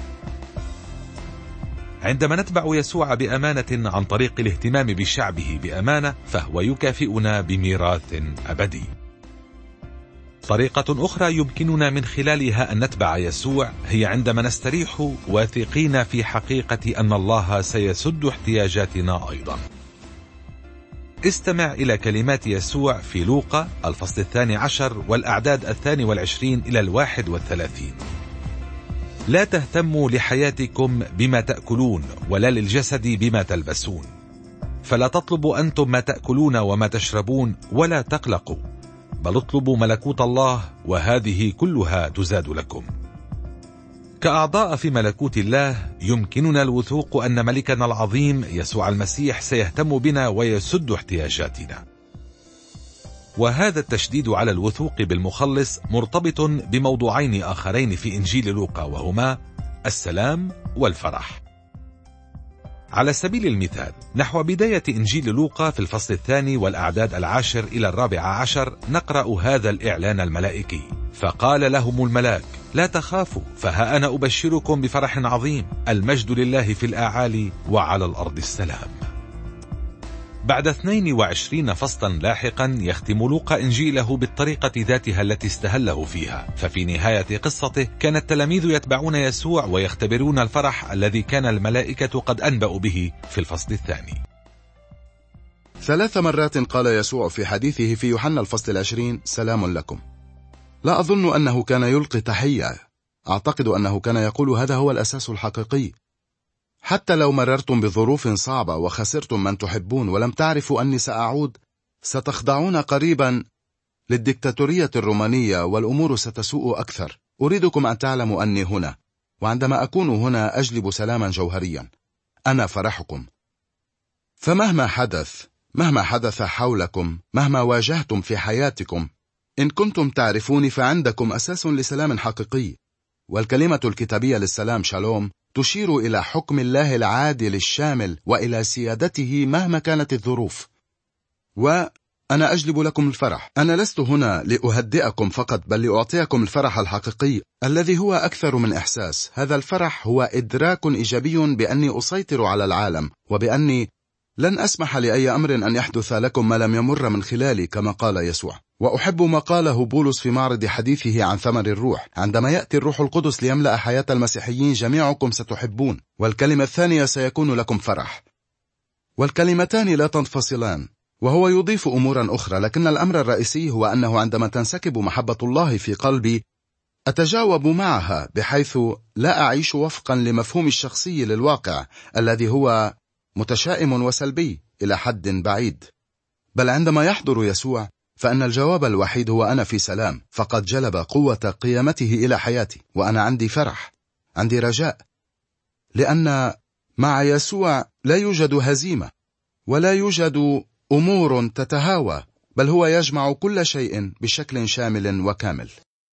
عندما نتبع يسوع بأمانة عن طريق الاهتمام بشعبه بأمانة فهو يكافئنا بميراث أبدي. طريقة أخرى يمكننا من خلالها أن نتبع يسوع هي عندما نستريح واثقين في حقيقة أن الله سيسد احتياجاتنا أيضا. استمع إلى كلمات يسوع في لوقا الفصل الثاني عشر والأعداد الثاني والعشرين إلى الواحد والثلاثين. لا تهتموا لحياتكم بما تأكلون ولا للجسد بما تلبسون، فلا تطلبوا أنتم ما تأكلون وما تشربون ولا تقلقوا، بل اطلبوا ملكوت الله وهذه كلها تزاد لكم. كأعضاء في ملكوت الله يمكننا الوثوق أن ملكنا العظيم يسوع المسيح سيهتم بنا ويسد احتياجاتنا. وهذا التشديد على الوثوق بالمخلص مرتبط بموضوعين آخرين في إنجيل لوقا، وهما السلام والفرح. على سبيل المثال، نحو بداية إنجيل لوقا في الفصل الثاني والأعداد العاشر إلى الرابع عشر نقرأ هذا الإعلان الملائكي: فقال لهم الملاك: لا تخافوا، فها أنا أبشركم بفرح عظيم، المجد لله في الأعالي وعلى الأرض السلام. بعد اثنين وعشرين فصلا لاحقا يختم لوقا إنجيله بالطريقة ذاتها التي استهله فيها، ففي نهاية قصته كان التلاميذ يتبعون يسوع ويختبرون الفرح الذي كان الملائكة قد أنبأوا به في الفصل الثاني. ثلاث مرات قال يسوع في حديثه في يوحنا الفصل العشرين: سلام لكم. لا أظن أنه كان يلقي تحية، أعتقد أنه كان يقول هذا هو الأساس الحقيقي. حتى لو مررتم بظروف صعبة وخسرتم من تحبون ولم تعرفوا أني سأعود، ستخضعون قريبا للديكتاتورية الرومانية والأمور ستسوء أكثر. أريدكم أن تعلموا أني هنا، وعندما أكون هنا أجلب سلاما جوهريا. أنا فرحكم. فمهما حدث مهما حدث حولكم، مهما واجهتم في حياتكم، إن كنتم تعرفوني فعندكم أساس لسلام حقيقي. والكلمة الكتابية للسلام شالوم تشير إلى حكم الله العادل الشامل وإلى سيادته مهما كانت الظروف. وأنا أجلب لكم الفرح. أنا لست هنا لأهدئكم فقط، بل لأعطيكم الفرح الحقيقي الذي هو أكثر من إحساس. هذا الفرح هو إدراك إيجابي بأني أسيطر على العالم، وبأني لن أسمح لأي أمر أن يحدث لكم ما لم يمر من خلالي، كما قال يسوع. وأحب ما قاله بولس في معرض حديثه عن ثمر الروح: عندما يأتي الروح القدس ليملأ حياة المسيحيين جميعكم ستحبون، والكلمة الثانية سيكون لكم فرح. والكلمتان لا تنفصلان. وهو يضيف أمورا أخرى، لكن الأمر الرئيسي هو أنه عندما تنسكب محبة الله في قلبي أتجاوب معها، بحيث لا أعيش وفقا لمفهوم الشخصي للواقع الذي هو متشائم وسلبي إلى حد بعيد. بل عندما يحضر يسوع فإن الجواب الوحيد هو: أنا في سلام، فقد جلب قوة قيامته إلى حياتي، وأنا عندي فرح، عندي رجاء، لأن مع يسوع لا يوجد هزيمة ولا يوجد أمور تتهاوى، بل هو يجمع كل شيء بشكل شامل وكامل.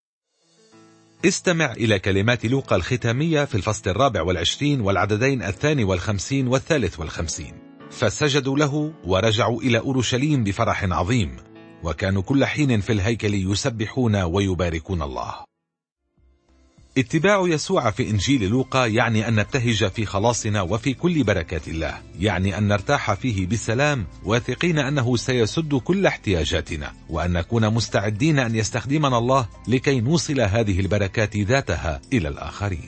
استمع إلى كلمات لوقا الختامية في الفصل الرابع والعشرين والعددين الثاني والخمسين والثالث والخمسين: فسجدوا له ورجعوا إلى أورشليم بفرح عظيم، وكانوا كل حين في الهيكل يسبحون ويباركون الله. اتباع يسوع في إنجيل لوقا يعني أن نبتهج في خلاصنا وفي كل بركات الله، يعني أن نرتاح فيه بسلام، واثقين أنه سيسد كل احتياجاتنا، وأن نكون مستعدين أن يستخدمنا الله لكي نوصل هذه البركات ذاتها إلى الآخرين.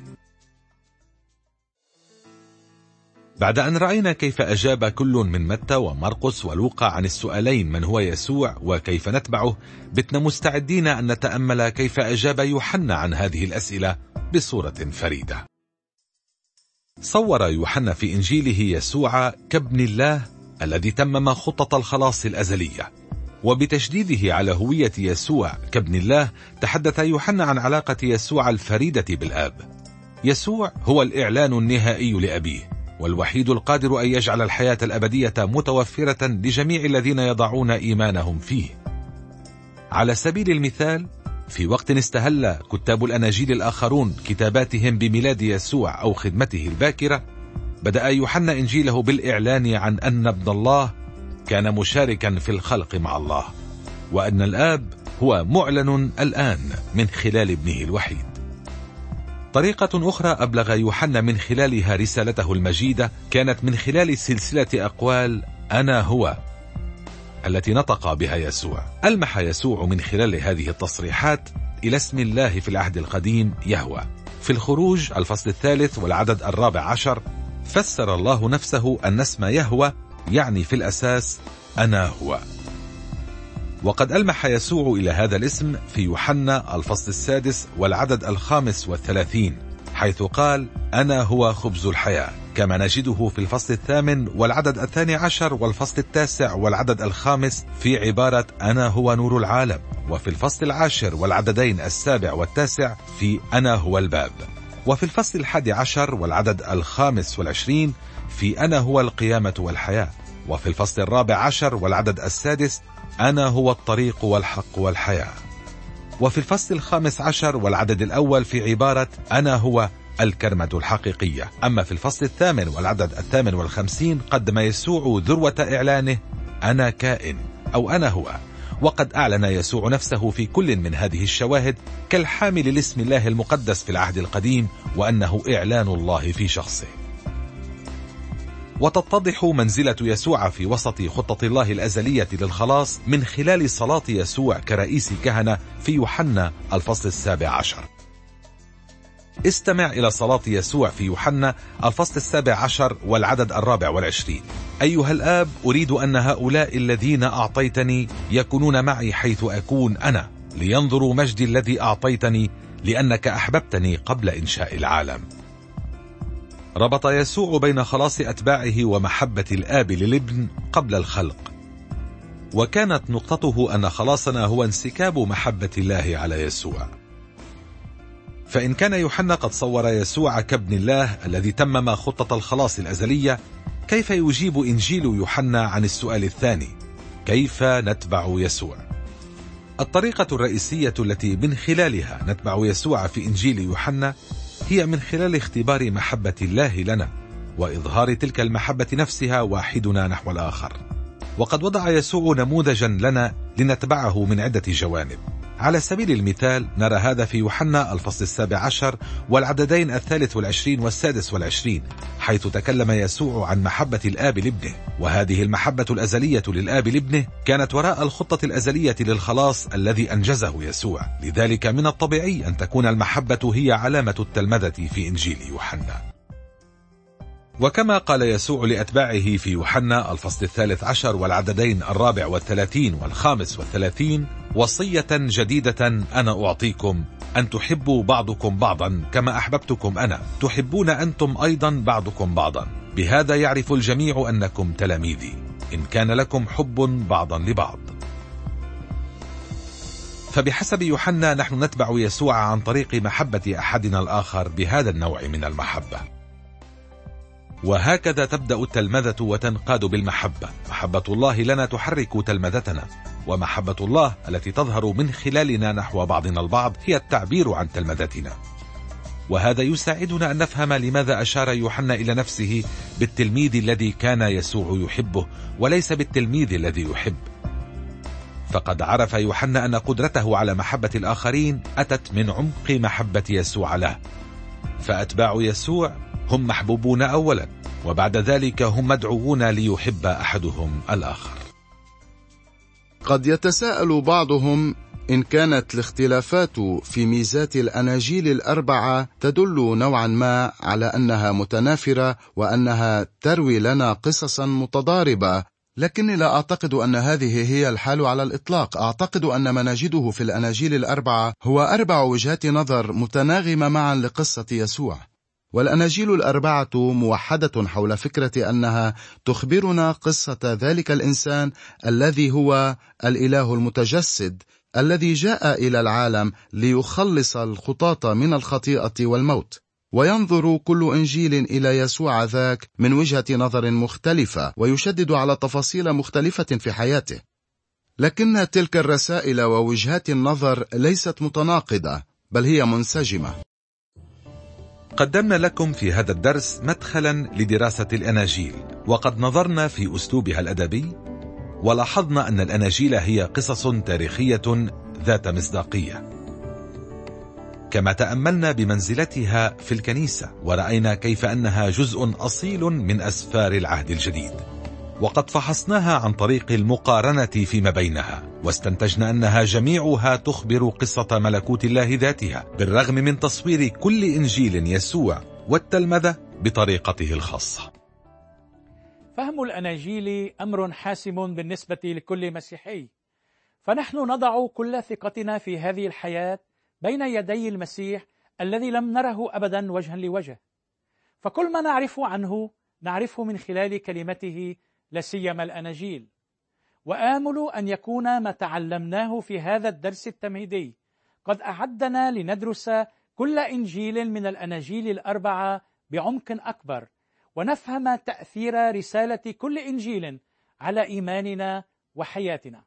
بعد أن رأينا كيف أجاب كل من متى ومرقس ولوقا عن السؤالين من هو يسوع وكيف نتبعه، بتنا مستعدين أن نتأمل كيف أجاب يوحنا عن هذه الأسئلة بصورة فريدة. صور يوحنا في إنجيله يسوع كابن الله الذي تمم خطة الخلاص الأزلية، وبتشديده على هوية يسوع كابن الله تحدث يوحنا عن علاقة يسوع الفريدة بالآب. يسوع هو الإعلان النهائي لأبيه، والوحيد القادر أن يجعل الحياة الأبدية متوفرة لجميع الذين يضعون إيمانهم فيه. على سبيل المثال، في وقت استهل كتاب الأناجيل الآخرون كتاباتهم بميلاد يسوع أو خدمته الباكرة، بدأ يوحنا إنجيله بالإعلان عن أن ابن الله كان مشاركا في الخلق مع الله، وأن الآب هو معلن الآن من خلال ابنه الوحيد. طريقة أخرى أبلغ يوحنا من خلالها رسالته المجيدة كانت من خلال سلسلة أقوال أنا هو التي نطق بها يسوع. ألمح يسوع من خلال هذه التصريحات إلى اسم الله في العهد القديم يهوه. في الخروج الفصل الثالث والعدد الرابع عشر فسر الله نفسه أن اسم يهوه يعني في الأساس أنا هو. وقد ألمح يسوع إلى هذا الاسم في يوحنا الفصل السادس والعدد الخامس والثلاثين، حيث قال أنا هو خبز الحياة، كما نجده في الفصل الثامن والعدد الثاني عشر والفصل التاسع والعدد الخامس في عبارة أنا هو نور العالم، وفي الفصل العاشر والعددين السابع والتاسع في أنا هو الباب، وفي الفصل الحادي عشر والعدد الخامس والعشرين في أنا هو القيامة والحياة، وفي الفصل الرابع عشر والعدد السادس أنا هو الطريق والحق والحياة. وفي الفصل الخامس عشر والعدد الأول في عبارة أنا هو الكرمة الحقيقية. أما في الفصل الثامن والعدد الثامن والخمسين قدم يسوع ذروة إعلانه أنا كائن أو أنا هو، وقد أعلن يسوع نفسه في كل من هذه الشواهد كالحامل لاسم الله المقدس في العهد القديم، وأنه إعلان الله في شخصه. وتتضح منزلة يسوع في وسط خطة الله الأزلية للخلاص من خلال صلاة يسوع كرئيس كهنة في يوحنا الفصل السابع عشر. استمع إلى صلاة يسوع في يوحنا الفصل السابع عشر والعدد الرابع والعشرين. أيها الآب، أريد أن هؤلاء الذين أعطيتني يكونون معي حيث أكون أنا، لينظروا مجدي الذي أعطيتني، لأنك أحببتني قبل إنشاء العالم. ربط يسوع بين خلاص أتباعه ومحبة الآب للابن قبل الخلق، وكانت نقطته أن خلاصنا هو انسكاب محبة الله على يسوع. فإن كان يوحنا قد صور يسوع كابن الله الذي تمم خطة الخلاص الأزلية، كيف يجيب إنجيل يوحنا عن السؤال الثاني: كيف نتبع يسوع؟ الطريقة الرئيسية التي من خلالها نتبع يسوع في إنجيل يوحنا هي من خلال اختبار محبة الله لنا وإظهار تلك المحبة نفسها واحدنا نحو الآخر. وقد وضع يسوع نموذجا لنا لنتبعه من عدة جوانب. على سبيل المثال نرى هذا في يوحنا الفصل السابع عشر والعددين الثالث والعشرين والسادس والعشرين، حيث تكلم يسوع عن محبة الآب لابنه، وهذه المحبة الأزلية للآب لابنه كانت وراء الخطة الأزلية للخلاص الذي أنجزه يسوع. لذلك من الطبيعي أن تكون المحبة هي علامة التلمذة في إنجيل يوحنا. وكما قال يسوع لأتباعه في يوحنا الفصل الثالث عشر والعددين الرابع والثلاثين والخامس والثلاثين: وصية جديدة أنا أعطيكم، أن تحبوا بعضكم بعضا كما أحببتكم أنا، تحبون أنتم أيضا بعضكم بعضا، بهذا يعرف الجميع أنكم تلاميذي، إن كان لكم حب بعضا لبعض. فبحسب يوحنا نحن نتبع يسوع عن طريق محبة أحدنا الآخر بهذا النوع من المحبة. وهكذا تبدأ التلمذة وتنقاد بالمحبة. محبة الله لنا تحرك تلمذتنا، ومحبة الله التي تظهر من خلالنا نحو بعضنا البعض هي التعبير عن تلمذتنا. وهذا يساعدنا أن نفهم لماذا أشار يوحنا إلى نفسه بالتلميذ الذي كان يسوع يحبه وليس بالتلميذ الذي يحب. فقد عرف يوحنا أن قدرته على محبة الآخرين أتت من عمق محبة يسوع له. فأتباع يسوع هم محبوبون أولا، وبعد ذلك هم مدعوون ليحب أحدهم الآخر. قد يتساءل بعضهم إن كانت الاختلافات في ميزات الأناجيل الأربعة تدل نوعا ما على أنها متنافرة وأنها تروي لنا قصصا متضاربة، لكني لا أعتقد أن هذه هي الحال على الإطلاق. أعتقد أن ما نجده في الأناجيل الأربعة هو أربع وجهات نظر متناغمة معا لقصة يسوع، والأناجيل الأربعة موحدة حول فكرة أنها تخبرنا قصة ذلك الإنسان الذي هو الإله المتجسد الذي جاء إلى العالم ليخلص الخطاة من الخطيئة والموت. وينظر كل إنجيل إلى يسوع ذاك من وجهة نظر مختلفة ويشدد على تفاصيل مختلفة في حياته، لكن تلك الرسائل ووجهات النظر ليست متناقضة، بل هي منسجمة. قدمنا لكم في هذا الدرس مدخلا لدراسة الأناجيل، وقد نظرنا في أسلوبها الأدبي، ولاحظنا أن الأناجيل هي قصص تاريخية ذات مصداقية. كما تأملنا بمنزلتها في الكنيسة، ورأينا كيف أنها جزء أصيل من أسفار العهد الجديد، وقد فحصناها عن طريق المقارنة فيما بينها، واستنتجنا أنها جميعها تخبر قصة ملكوت الله ذاتها، بالرغم من تصوير كل إنجيل يسوع والتلمذة بطريقته الخاصة. فهم الأناجيل أمر حاسم بالنسبة لكل مسيحي، فنحن نضع كل ثقتنا في هذه الحياة بين يدي المسيح الذي لم نره أبدا وجها لوجه، فكل ما نعرف عنه نعرفه من خلال كلمته، لا سيما الأناجيل. وآمل أن يكون ما تعلمناه في هذا الدرس التمهيدي قد أعدنا لندرس كل إنجيل من الأناجيل الأربعة بعمق أكبر، ونفهم تأثير رسالة كل إنجيل على إيماننا وحياتنا.